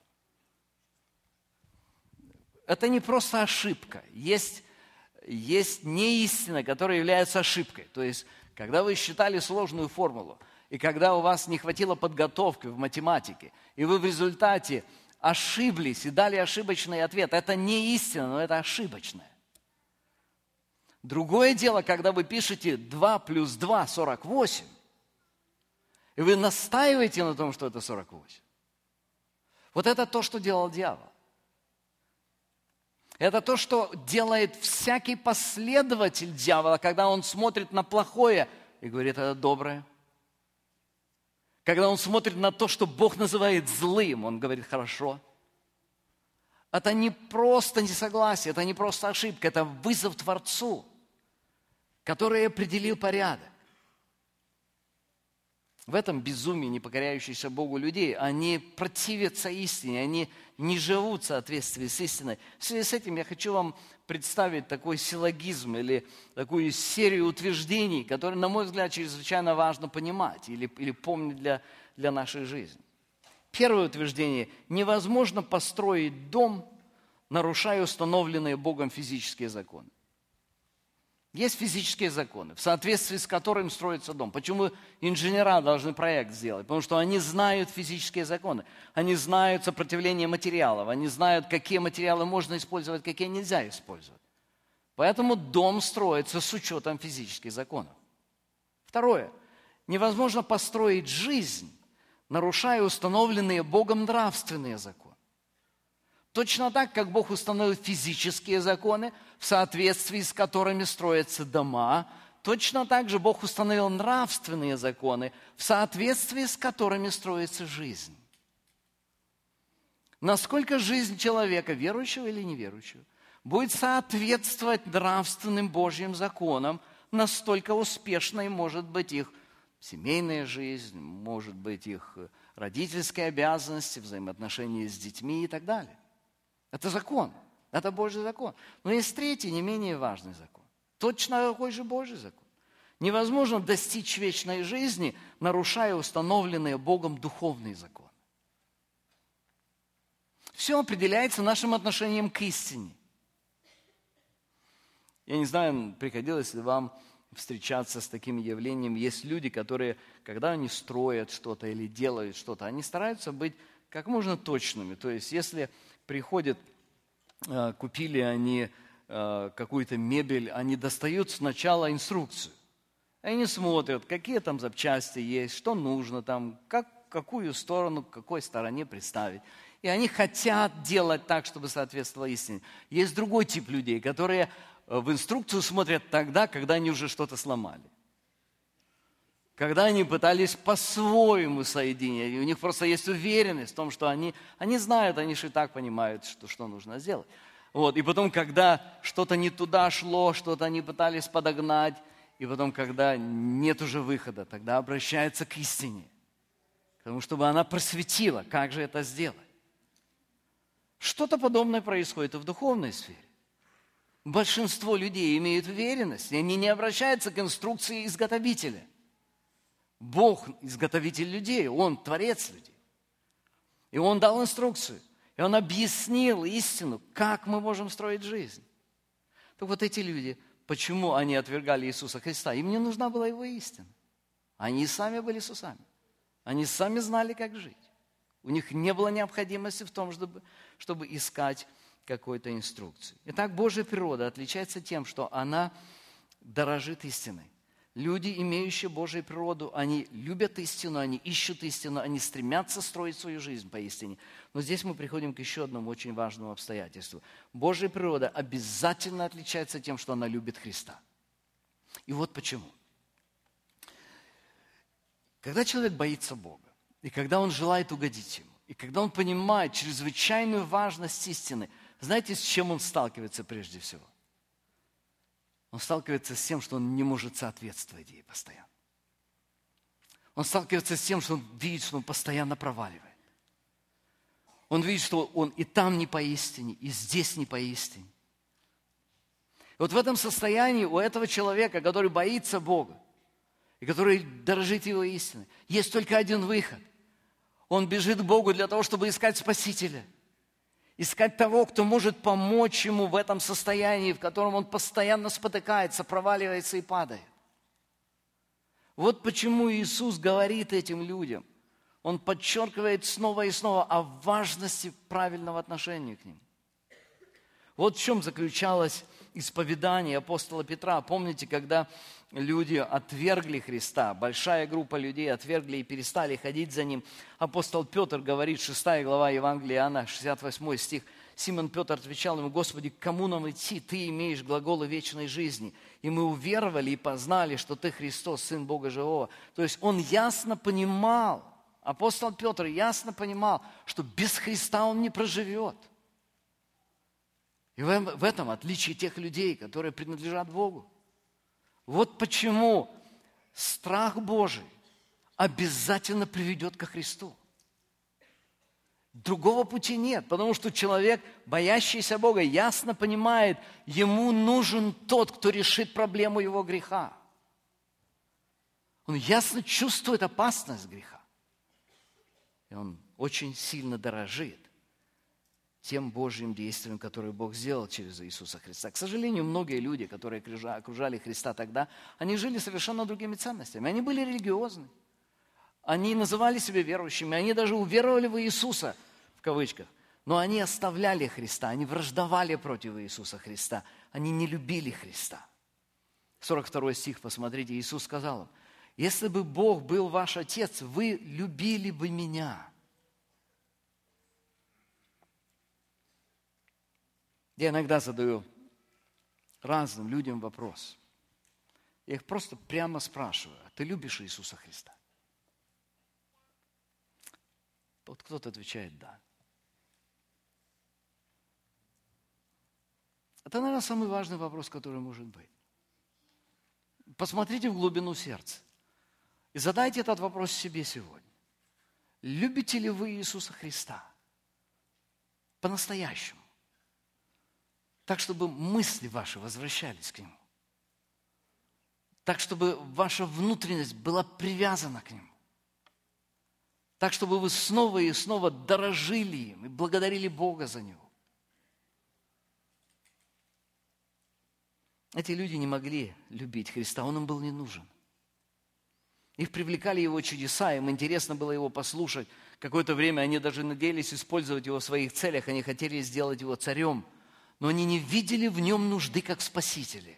Speaker 1: Это не просто ошибка. Есть, есть неистина, которая является ошибкой. То есть, когда вы считали сложную формулу, и когда у вас не хватило подготовки в математике, и вы в результате ошиблись и дали ошибочный ответ, это не истина, но это ошибочное. Другое дело, когда вы пишете два плюс два – сорок восемь, и вы настаиваете на том, что это сорок восемь. Вот это то, что делал дьявол. Это то, что делает всякий последователь дьявола, когда он смотрит на плохое и говорит: это доброе. Когда он смотрит на то, что Бог называет злым, он говорит: хорошо. Это не просто несогласие, это не просто ошибка, это вызов Творцу, который определил порядок. в этом безумии непокоряющихся Богу людей, они противятся истине, они не живут в соответствии с истиной. В связи с этим я хочу вам представить такой силлогизм или такую серию утверждений, которые, на мой взгляд, чрезвычайно важно понимать или, или помнить для, для нашей жизни. Первое утверждение. Невозможно построить дом, нарушая установленные Богом физические законы. Есть физические законы, в соответствии с которыми строится дом. Почему инженера должны проект сделать? Потому что они знают физические законы. Они знают сопротивление материалов. Они знают, какие материалы можно использовать, какие нельзя использовать. Поэтому дом строится с учетом физических законов. Второе. Невозможно построить жизнь, нарушая установленные Богом нравственные законы. Точно так, как Бог установил физические законы, в соответствии с которыми строятся дома, точно так же Бог установил нравственные законы, в соответствии с которыми строится жизнь. Насколько жизнь человека, верующего или неверующего, будет соответствовать нравственным Божьим законам, настолько успешной может быть их семейная жизнь, может быть их родительские обязанности, взаимоотношения с детьми и так далее. Это закон, это Божий закон. Но есть третий, не менее важный закон. Точно такой же Божий закон. Невозможно достичь вечной жизни, нарушая установленные Богом духовные законы. Все определяется нашим отношением к истине. Я не знаю, приходилось ли вам встречаться с таким явлением. Есть люди, которые, когда они строят что-то или делают что-то, они стараются быть как можно точными. То есть, если приходят, купили они какую-то мебель, они достают сначала инструкцию. Они смотрят, какие там запчасти есть, что нужно там, как, какую сторону, к какой стороне представить. И они хотят делать так, чтобы соответствовало истине. Есть другой тип людей, которые в инструкцию смотрят тогда, когда они уже что-то сломали. Когда они пытались по-своему соединить. И у них просто есть уверенность в том, что они, они знают, они же и так понимают, что, что нужно сделать. Вот. И потом, когда что-то не туда шло, что-то они пытались подогнать, и потом, когда нет уже выхода, тогда обращаются к истине. Потому чтобы она просветила, как же это сделать. Что-то подобное происходит и в духовной сфере. Большинство людей имеют уверенность, и они не обращаются к инструкции изготовителя. Бог – изготовитель людей, Он – творец людей. И Он дал инструкцию, и Он объяснил истину, как мы можем строить жизнь. Так вот эти люди, почему они отвергали Иисуса Христа? Им не нужна была Его истина. Они сами были Иисусами. Они сами знали, как жить. У них не было необходимости в том, чтобы, чтобы искать какой-то инструкции. Итак, Божья природа отличается тем, что она дорожит истиной. Люди, имеющие Божью природу, они любят истину, они ищут истину, они стремятся строить свою жизнь по истине. Но здесь мы приходим к еще одному очень важному обстоятельству. Божья природа обязательно отличается тем, что она любит Христа. И вот почему. Когда человек боится Бога, и когда он желает угодить Ему, и когда он понимает чрезвычайную важность истины, знаете, с чем он сталкивается прежде всего? Он сталкивается с тем, что он не может соответствовать ей постоянно. Он сталкивается с тем, что он видит, что он постоянно проваливает. Он видит, что он и там не поистине, и здесь не поистине. И вот в этом состоянии у этого человека, который боится Бога, и который дорожит Его истиной, есть только один выход. Он бежит к Богу для того, чтобы искать Спасителя. Искать того, кто может помочь ему в этом состоянии, в котором он постоянно спотыкается, проваливается и падает. Вот почему Иисус говорит этим людям. Он подчеркивает снова и снова о важности правильного отношения к ним. Вот в чем заключалось исповедание апостола Петра. Помните, когда люди отвергли Христа, большая группа людей отвергли и перестали ходить за Ним. Апостол Петр говорит, шестая глава Евангелия Иоанна, шестьдесят восьмой стих. Симон Петр отвечал ему: Господи, к кому нам идти? Ты имеешь глаголы вечной жизни. И мы уверовали и познали, что Ты Христос, Сын Бога Живого. То есть он ясно понимал, апостол Петр ясно понимал, что без Христа он не проживет. И в этом отличие тех людей, которые принадлежат Богу. Вот почему страх Божий, обязательно приведет ко Христу. Другого пути нет, потому что человек, боящийся Бога, ясно понимает, ему нужен тот, кто решит проблему его греха. Он ясно чувствует опасность греха. И он очень сильно дорожит тем Божьим действием, которое Бог сделал через Иисуса Христа. К сожалению, многие люди, которые окружали Христа тогда, они жили совершенно другими ценностями. Они были религиозны. Они называли себя верующими. Они даже уверовали в Иисуса, в кавычках. Но они оставляли Христа. Они враждовали против Иисуса Христа. Они не любили Христа. сорок второй стих, посмотрите, Иисус сказал им: «Если бы Бог был ваш Отец, вы любили бы Меня». Я иногда задаю разным людям вопрос. Я их просто прямо спрашиваю: а ты любишь Иисуса Христа? Вот кто-то отвечает «да». Это, наверное, самый важный вопрос, который может быть. Посмотрите в глубину сердца и задайте этот вопрос себе сегодня. Любите ли вы Иисуса Христа по-настоящему? Так, чтобы мысли ваши возвращались к Нему. Так, чтобы ваша внутренность была привязана к Нему. Так, чтобы вы снова и снова дорожили им и благодарили Бога за Него. Эти люди не могли любить Христа, Он им был не нужен. Их привлекали Его чудеса, им интересно было Его послушать. Какое-то время они даже надеялись использовать Его в своих целях, они хотели сделать Его царем, но они не видели в Нем нужды как Спасителя.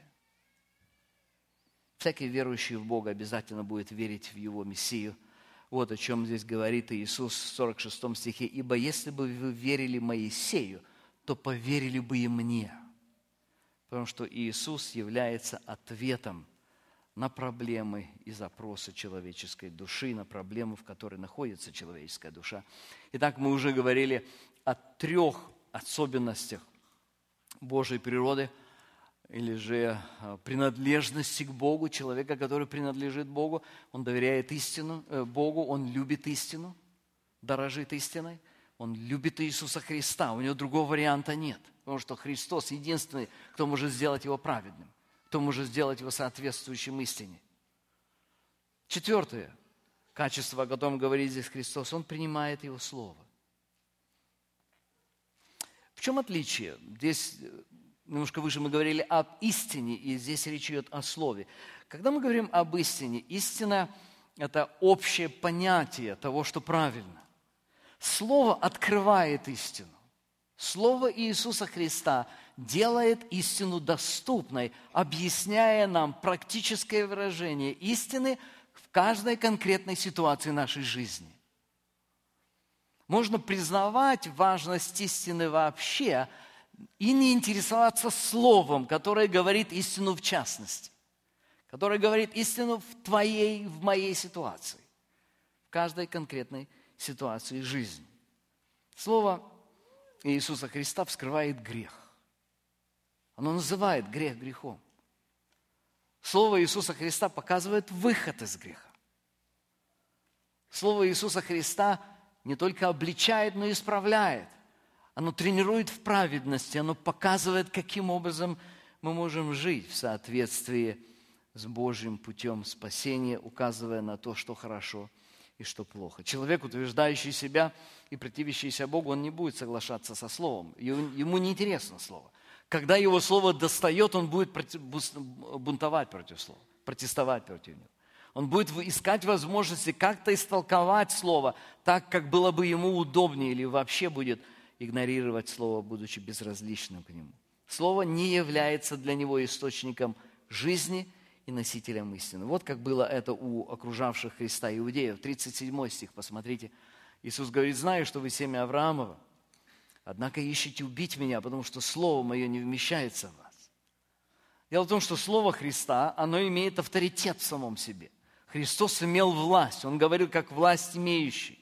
Speaker 1: Всякий верующий в Бога обязательно будет верить в Его Мессию. Вот о чем здесь говорит Иисус в сорок шестом стихе. «Ибо если бы вы верили Моисею, то поверили бы и Мне». Потому что Иисус является ответом на проблемы и запросы человеческой души, на проблемы, в которой находится человеческая душа. Итак, мы уже говорили о трех особенностях Божьей природы, или же принадлежности к Богу, человека, который принадлежит Богу. Он доверяет истину, э, Богу, он любит истину, дорожит истиной. Он любит Иисуса Христа, у него другого варианта нет. Потому что Христос единственный, кто может сделать его праведным, кто может сделать его соответствующим истине. Четвертое качество, о котором говорит здесь Христос, он принимает его слово. В чем отличие? Здесь немножко выше мы говорили об истине, и здесь речь идет о слове. Когда мы говорим об истине, истина – это общее понятие того, что правильно. Слово открывает истину. Слово Иисуса Христа делает истину доступной, объясняя нам практическое выражение истины в каждой конкретной ситуации нашей жизни. Можно признавать важность истины вообще и не интересоваться словом, которое говорит истину в частности, которое говорит истину в твоей, в моей ситуации, в каждой конкретной ситуации жизни. Слово Иисуса Христа вскрывает грех. Оно называет грех грехом. Слово Иисуса Христа показывает выход из греха. Слово Иисуса Христа не только обличает, но и исправляет. Оно тренирует в праведности, оно показывает, каким образом мы можем жить в соответствии с Божьим путем спасения, указывая на то, что хорошо и что плохо. Человек, утверждающий себя и противящийся Богу, он не будет соглашаться со Словом. Ему не интересно Слово. Когда его Слово достает, он будет бунтовать против Слова, протестовать против него. Он будет искать возможности как-то истолковать Слово так, как было бы ему удобнее, или вообще будет игнорировать Слово, будучи безразличным к нему. Слово не является для него источником жизни и носителем истины. Вот как было это у окружавших Христа иудеев. тридцать седьмой стих, посмотрите. Иисус говорит: «Знаю, что вы семя Авраамова, однако ищете убить меня, потому что Слово Мое не вмещается в вас». Дело в том, что Слово Христа, оно имеет авторитет в самом себе. Христос имел власть, Он говорил как власть имеющий.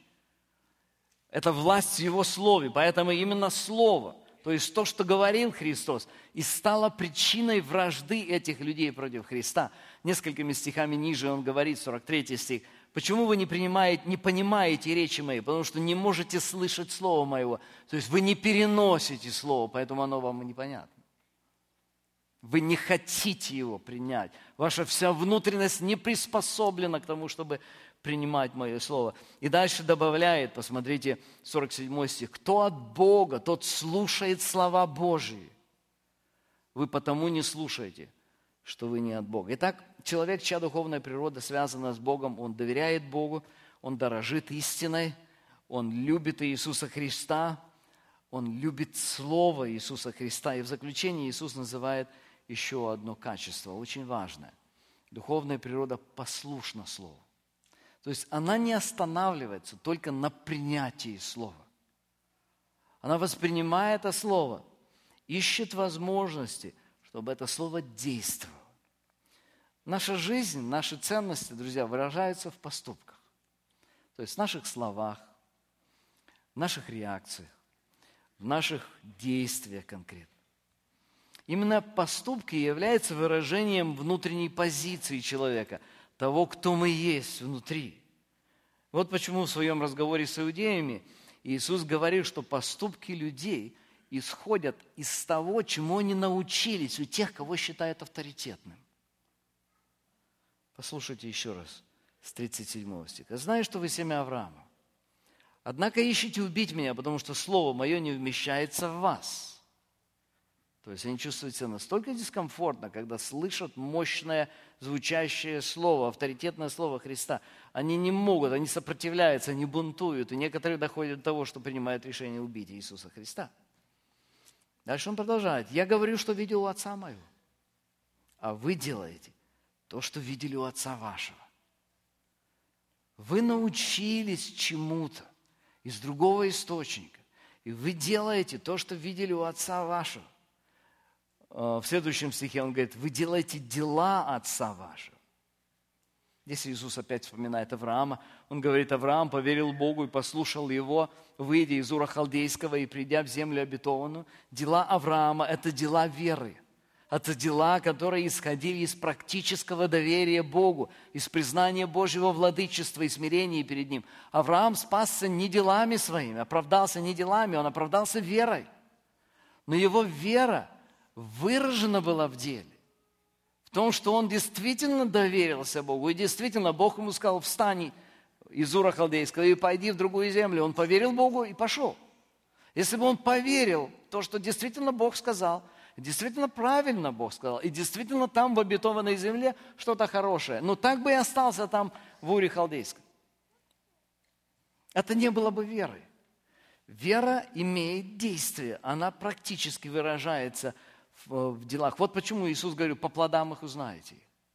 Speaker 1: Это власть в Его Слове, поэтому именно Слово, то есть то, что говорил Христос, и стало причиной вражды этих людей против Христа. Несколькими стихами ниже Он говорит, сорок третий стих: Почему вы не, принимаете, не понимаете речи моей? Потому что не можете слышать Слово Моего. То есть вы не переносите Слово, поэтому оно вам и непонятно. Вы не хотите его принять. Ваша вся внутренность не приспособлена к тому, чтобы принимать Мое Слово. И дальше добавляет, посмотрите, сорок седьмой стих. «Кто от Бога, тот слушает слова Божии. Вы потому не слушаете, что вы не от Бога». Итак, человек, чья духовная природа связана с Богом, он доверяет Богу, он дорожит истиной, он любит Иисуса Христа, он любит Слово Иисуса Христа. И в заключение Иисус называет еще одно качество, очень важное. Духовная природа послушна Слову. То есть она не останавливается только на принятии Слова. Она воспринимает это Слово, ищет возможности, чтобы это Слово действовало. Наша жизнь, наши ценности, друзья, выражаются в поступках. То есть в наших словах, в наших реакциях, в наших действиях конкретно. Именно поступки являются выражением внутренней позиции человека, того, кто мы есть внутри. Вот почему в своем разговоре с иудеями Иисус говорил, что поступки людей исходят из того, чему они научились у тех, кого считают авторитетным. Послушайте еще раз с тридцать седьмого стиха. «Знаю, что вы семя Авраама. Однако ищете убить меня, потому что слово мое не вмещается в вас». То есть они чувствуют себя настолько дискомфортно, когда слышат мощное звучащее слово, авторитетное слово Христа. Они не могут, они сопротивляются, они бунтуют. И некоторые доходят до того, что принимают решение убить Иисуса Христа. Дальше он продолжает. «Я говорю, что видел у Отца моего, а вы делаете то, что видели у Отца вашего». Вы научились чему-то из другого источника, и вы делаете то, что видели у Отца вашего. В следующем стихе он говорит, вы делаете дела Отца вашего. Здесь Иисус опять вспоминает Авраама. Он говорит, Авраам поверил Богу и послушал Его, выйдя из Ура Халдейского и придя в землю обетованную. Дела Авраама – это дела веры. Это дела, которые исходили из практического доверия Богу, из признания Божьего владычества и смирения перед Ним. Авраам спасся не делами своими, оправдался не делами, он оправдался верой. Но его вера выражена была в деле. В том, что он действительно доверился Богу. И действительно, Бог ему сказал, встань из Ура Халдейского и пойди в другую землю. Он поверил Богу и пошел. Если бы он поверил в то, что действительно Бог сказал, действительно правильно Бог сказал, и действительно там в обетованной земле что-то хорошее, но так бы и остался там в Уре Халдейском. Это не было бы верой. Вера имеет действие, она практически выражается в, в делах. Вот почему Иисус говорит, по плодам их узнаете.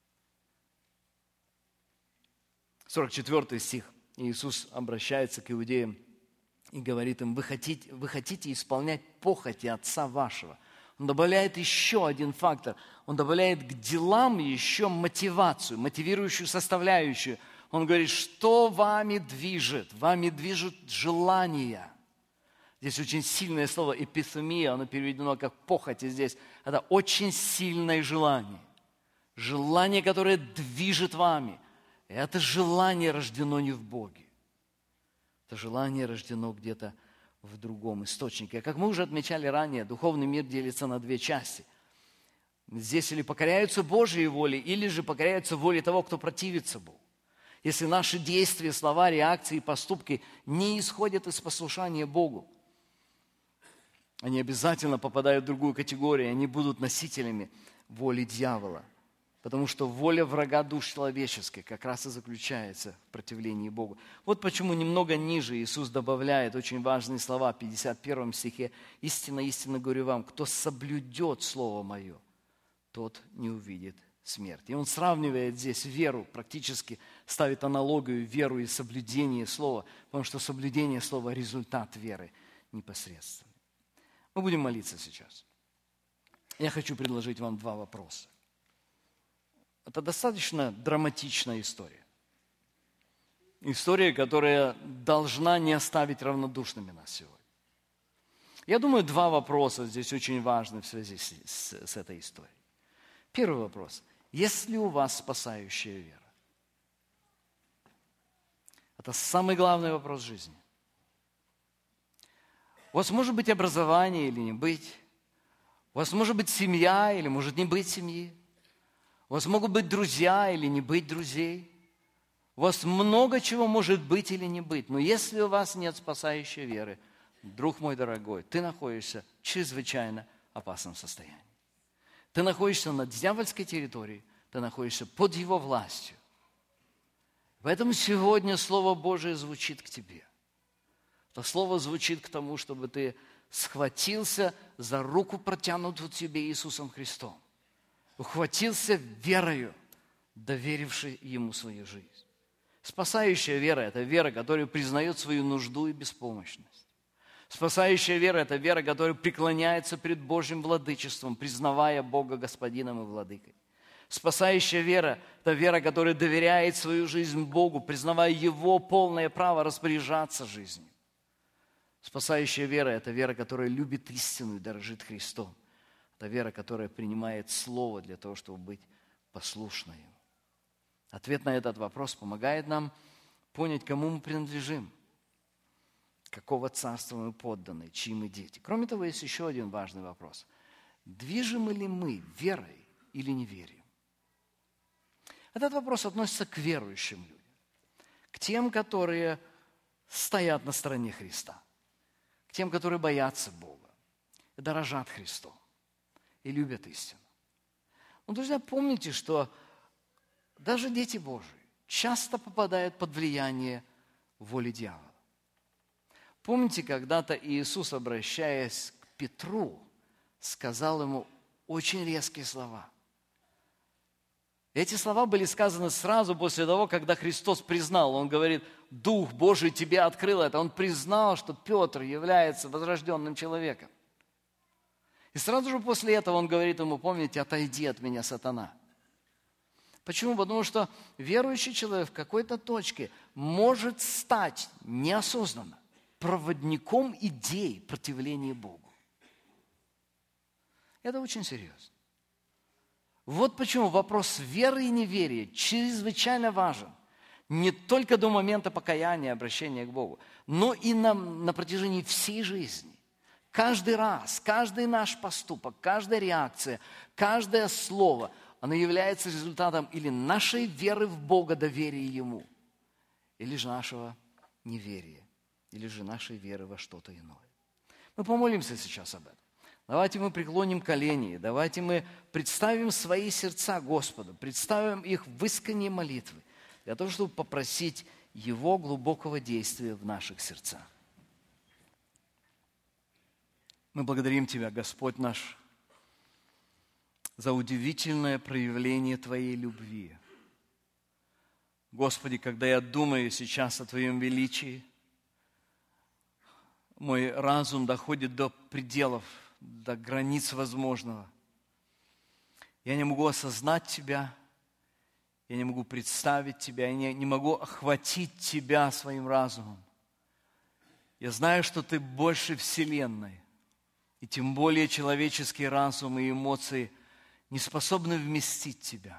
Speaker 1: сорок четвёртый стих. Иисус обращается к иудеям и говорит им, вы хотите, вы хотите исполнять похоти Отца вашего. Он добавляет еще один фактор. Он добавляет к делам еще мотивацию, мотивирующую составляющую. Он говорит, что вами движет? Вами движет желание. Здесь очень сильное слово эпифемия, оно переведено как похоть. И здесь это очень сильное желание. Желание, которое движет вами. И это желание рождено не в Боге. Это желание рождено где-то в другом источнике. Как мы уже отмечали ранее, духовный мир делится на две части. Здесь или покоряются Божьей воле, или же покоряются воле того, кто противится Богу. Если наши действия, слова, реакции и поступки не исходят из послушания Богу, они обязательно попадают в другую категорию, они будут носителями воли дьявола. Потому что воля врага душ человеческих как раз и заключается в противлении Богу. Вот почему немного ниже Иисус добавляет очень важные слова в пятьдесят первом стихе. «Истинно, истинно говорю вам, кто соблюдет Слово Мое, тот не увидит смерть». И Он сравнивает здесь веру, практически ставит аналогию веру и соблюдение Слова, потому что соблюдение Слова – результат веры непосредственно. Мы будем молиться сейчас. Я хочу предложить вам два вопроса. Это достаточно драматичная история. История, которая должна не оставить равнодушными нас сегодня. Я думаю, два вопроса здесь очень важны в связи с, с, с этой историей. Первый вопрос. Есть ли у вас спасающая вера? Это самый главный вопрос жизни. У вас может быть образование или не быть. У вас может быть семья или может не быть семьи. У вас могут быть друзья или не быть друзей. У вас много чего может быть или не быть. Но если у вас нет спасающей веры, друг мой дорогой, ты находишься в чрезвычайно опасном состоянии. Ты находишься на дьявольской территории, ты находишься под его властью. Поэтому сегодня Слово Божие звучит к тебе. Это Слово звучит к тому, чтобы ты схватился за руку, протянутую тебе Иисусом Христом. Ухватился верою, доверивший Ему свою жизнь. Спасающая вера – это вера, которая признает свою нужду и беспомощность. Спасающая вера – это вера, которая преклоняется перед Божьим владычеством, признавая Бога Господином и Владыкой. Спасающая вера – это вера, которая доверяет свою жизнь Богу, признавая Его полное право распоряжаться жизнью. Спасающая вера – это вера, которая любит истину и дорожит Христом. Это вера, которая принимает Слово для того, чтобы быть послушной Ему. Ответ на этот вопрос помогает нам понять, кому мы принадлежим, какого царства мы подданы, чьи мы дети. Кроме того, есть еще один важный вопрос. Движимы ли мы верой или неверием? Этот вопрос относится к верующим людям, к тем, которые стоят на стороне Христа, к тем, которые боятся Бога, дорожат Христом и любят истину. Но, друзья, помните, что даже дети Божии часто попадают под влияние воли дьявола. Помните, когда-то Иисус, обращаясь к Петру, сказал ему очень резкие слова. Эти слова были сказаны сразу после того, когда Христос признал. Он говорит, Дух Божий тебе открыл это. Он признал, что Петр является возрожденным человеком. И сразу же после этого он говорит ему, помните, отойди от меня, сатана. Почему? Потому что верующий человек в какой-то точке может стать неосознанно проводником идей противления Богу. Это очень серьезно. Вот почему вопрос веры и неверия чрезвычайно важен. Не только до момента покаяния, обращения к Богу, но и на, на протяжении всей жизни. Каждый раз, каждый наш поступок, каждая реакция, каждое слово, оно является результатом или нашей веры в Бога, доверия Ему, или же нашего неверия, или же нашей веры во что-то иное. Мы помолимся сейчас об этом. Давайте мы преклоним колени, давайте мы представим свои сердца Господу, представим их в искренней молитве, для того, чтобы попросить Его глубокого действия в наших сердцах. Мы благодарим Тебя, Господь наш, за удивительное проявление Твоей любви. Господи, когда я думаю сейчас о Твоем величии, мой разум доходит до пределов, до границ возможного. Я не могу осознать Тебя, я не могу представить Тебя, я не, не могу охватить Тебя своим разумом. Я знаю, что Ты больше вселенной, и тем более человеческий разум и эмоции не способны вместить Тебя.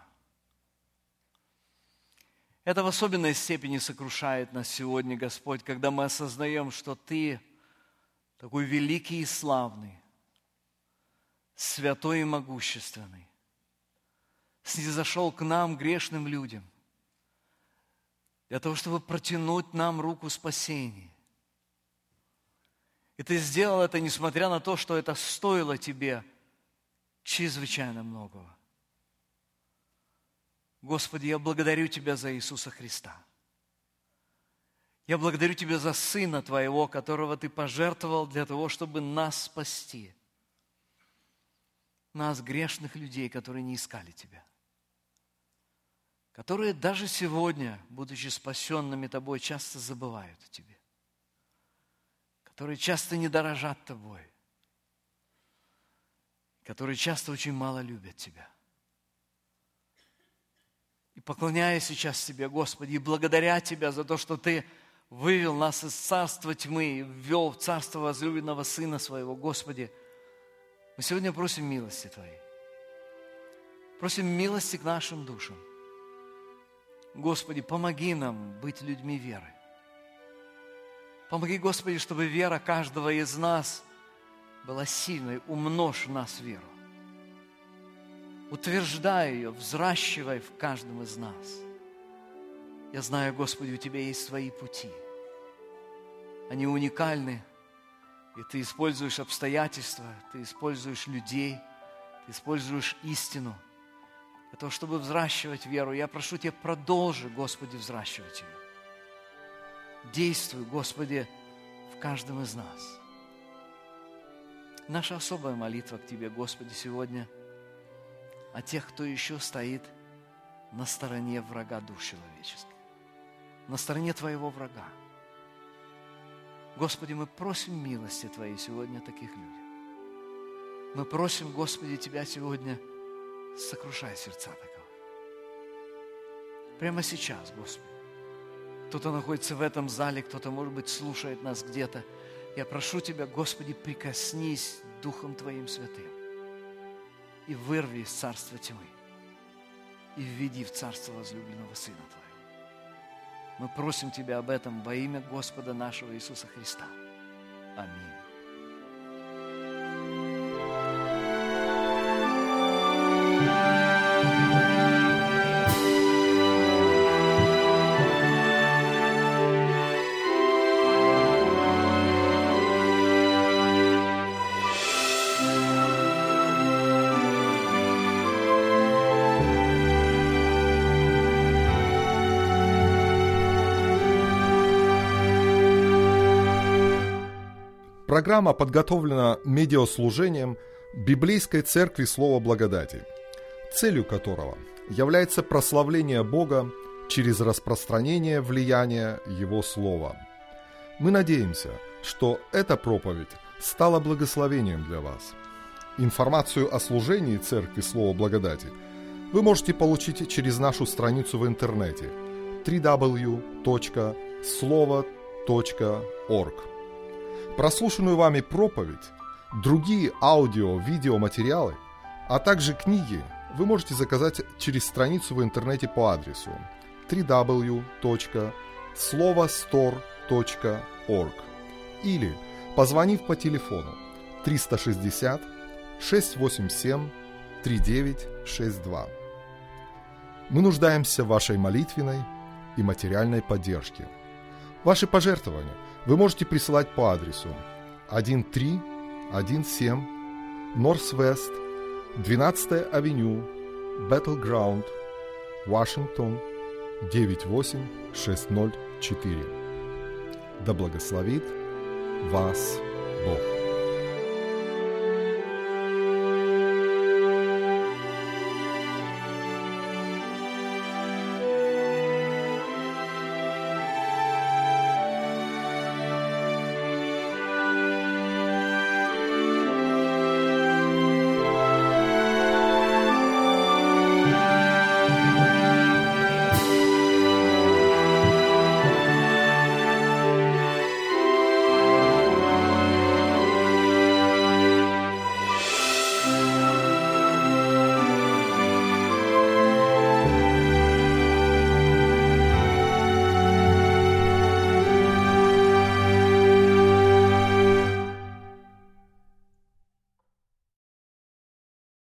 Speaker 1: Это в особенной степени сокрушает нас сегодня, Господь, когда мы осознаем, что Ты такой великий и славный, святой и могущественный, снизошел к нам, грешным людям, для того, чтобы протянуть нам руку спасения. И Ты сделал это, несмотря на то, что это стоило Тебе чрезвычайно многого. Господи, я благодарю Тебя за Иисуса Христа. Я благодарю Тебя за Сына Твоего, которого Ты пожертвовал для того, чтобы нас спасти. Нас, грешных людей, которые не искали Тебя. Которые даже сегодня, будучи спасенными Тобой, часто забывают о Тебе. Которые часто не дорожат Тобой. Которые часто очень мало любят Тебя. И поклоняясь сейчас Тебе, Господи, и благодаря Тебя за то, что Ты вывел нас из царства тьмы и ввел в царство возлюбленного Сына Своего, Господи, мы сегодня просим милости Твоей. Просим милости к нашим душам. Господи, помоги нам быть людьми веры. Помоги, Господи, чтобы вера каждого из нас была сильной. Умножь в нас веру. Утверждай ее, взращивай в каждом из нас. Я знаю, Господи, у Тебя есть свои пути. Они уникальны, и Ты используешь обстоятельства, Ты используешь людей, Ты используешь истину для того, чтобы взращивать веру. Я прошу Тебя, продолжи, Господи, взращивать ее. Действуй, Господи, в каждом из нас. Наша особая молитва к Тебе, Господи, сегодня о тех, кто еще стоит на стороне врага душ человеческих, на стороне Твоего врага. Господи, мы просим милости Твоей сегодня о таких людях. Мы просим, Господи, Тебя сегодня, сокрушай сердца таковых. Прямо сейчас, Господи. Кто-то находится в этом зале, кто-то, может быть, слушает нас где-то. Я прошу Тебя, Господи, прикоснись Духом Твоим Святым и вырви из царства тьмы и введи в царство возлюбленного Сына Твоего. Мы просим Тебя об этом во имя Господа нашего Иисуса Христа. Аминь.
Speaker 2: Программа подготовлена медиаслужением Библейской Церкви Слова Благодати, целью которого является прославление Бога через распространение влияния Его Слова. Мы надеемся, что эта проповедь стала благословением для вас. Информацию о служении Церкви Слова Благодати вы можете получить через нашу страницу в интернете дабл ю дабл ю дабл ю точка слово точка орг. Прослушанную вами проповедь, другие аудио-видеоматериалы, а также книги вы можете заказать через страницу в интернете по адресу дабл ю дабл ю дабл ю точка слово стор точка орг или позвонив по телефону триста шестьдесят шестьсот восемьдесят семь тридцать девять шестьдесят два. Мы нуждаемся в вашей молитвенной и материальной поддержке. Ваши пожертвования вы можете присылать по адресу тысяча триста семнадцать Норс-Вест, двенадцатая авеню, Battleground, Вашингтон, девять восемь шесть ноль четыре. Да благословит вас Бог.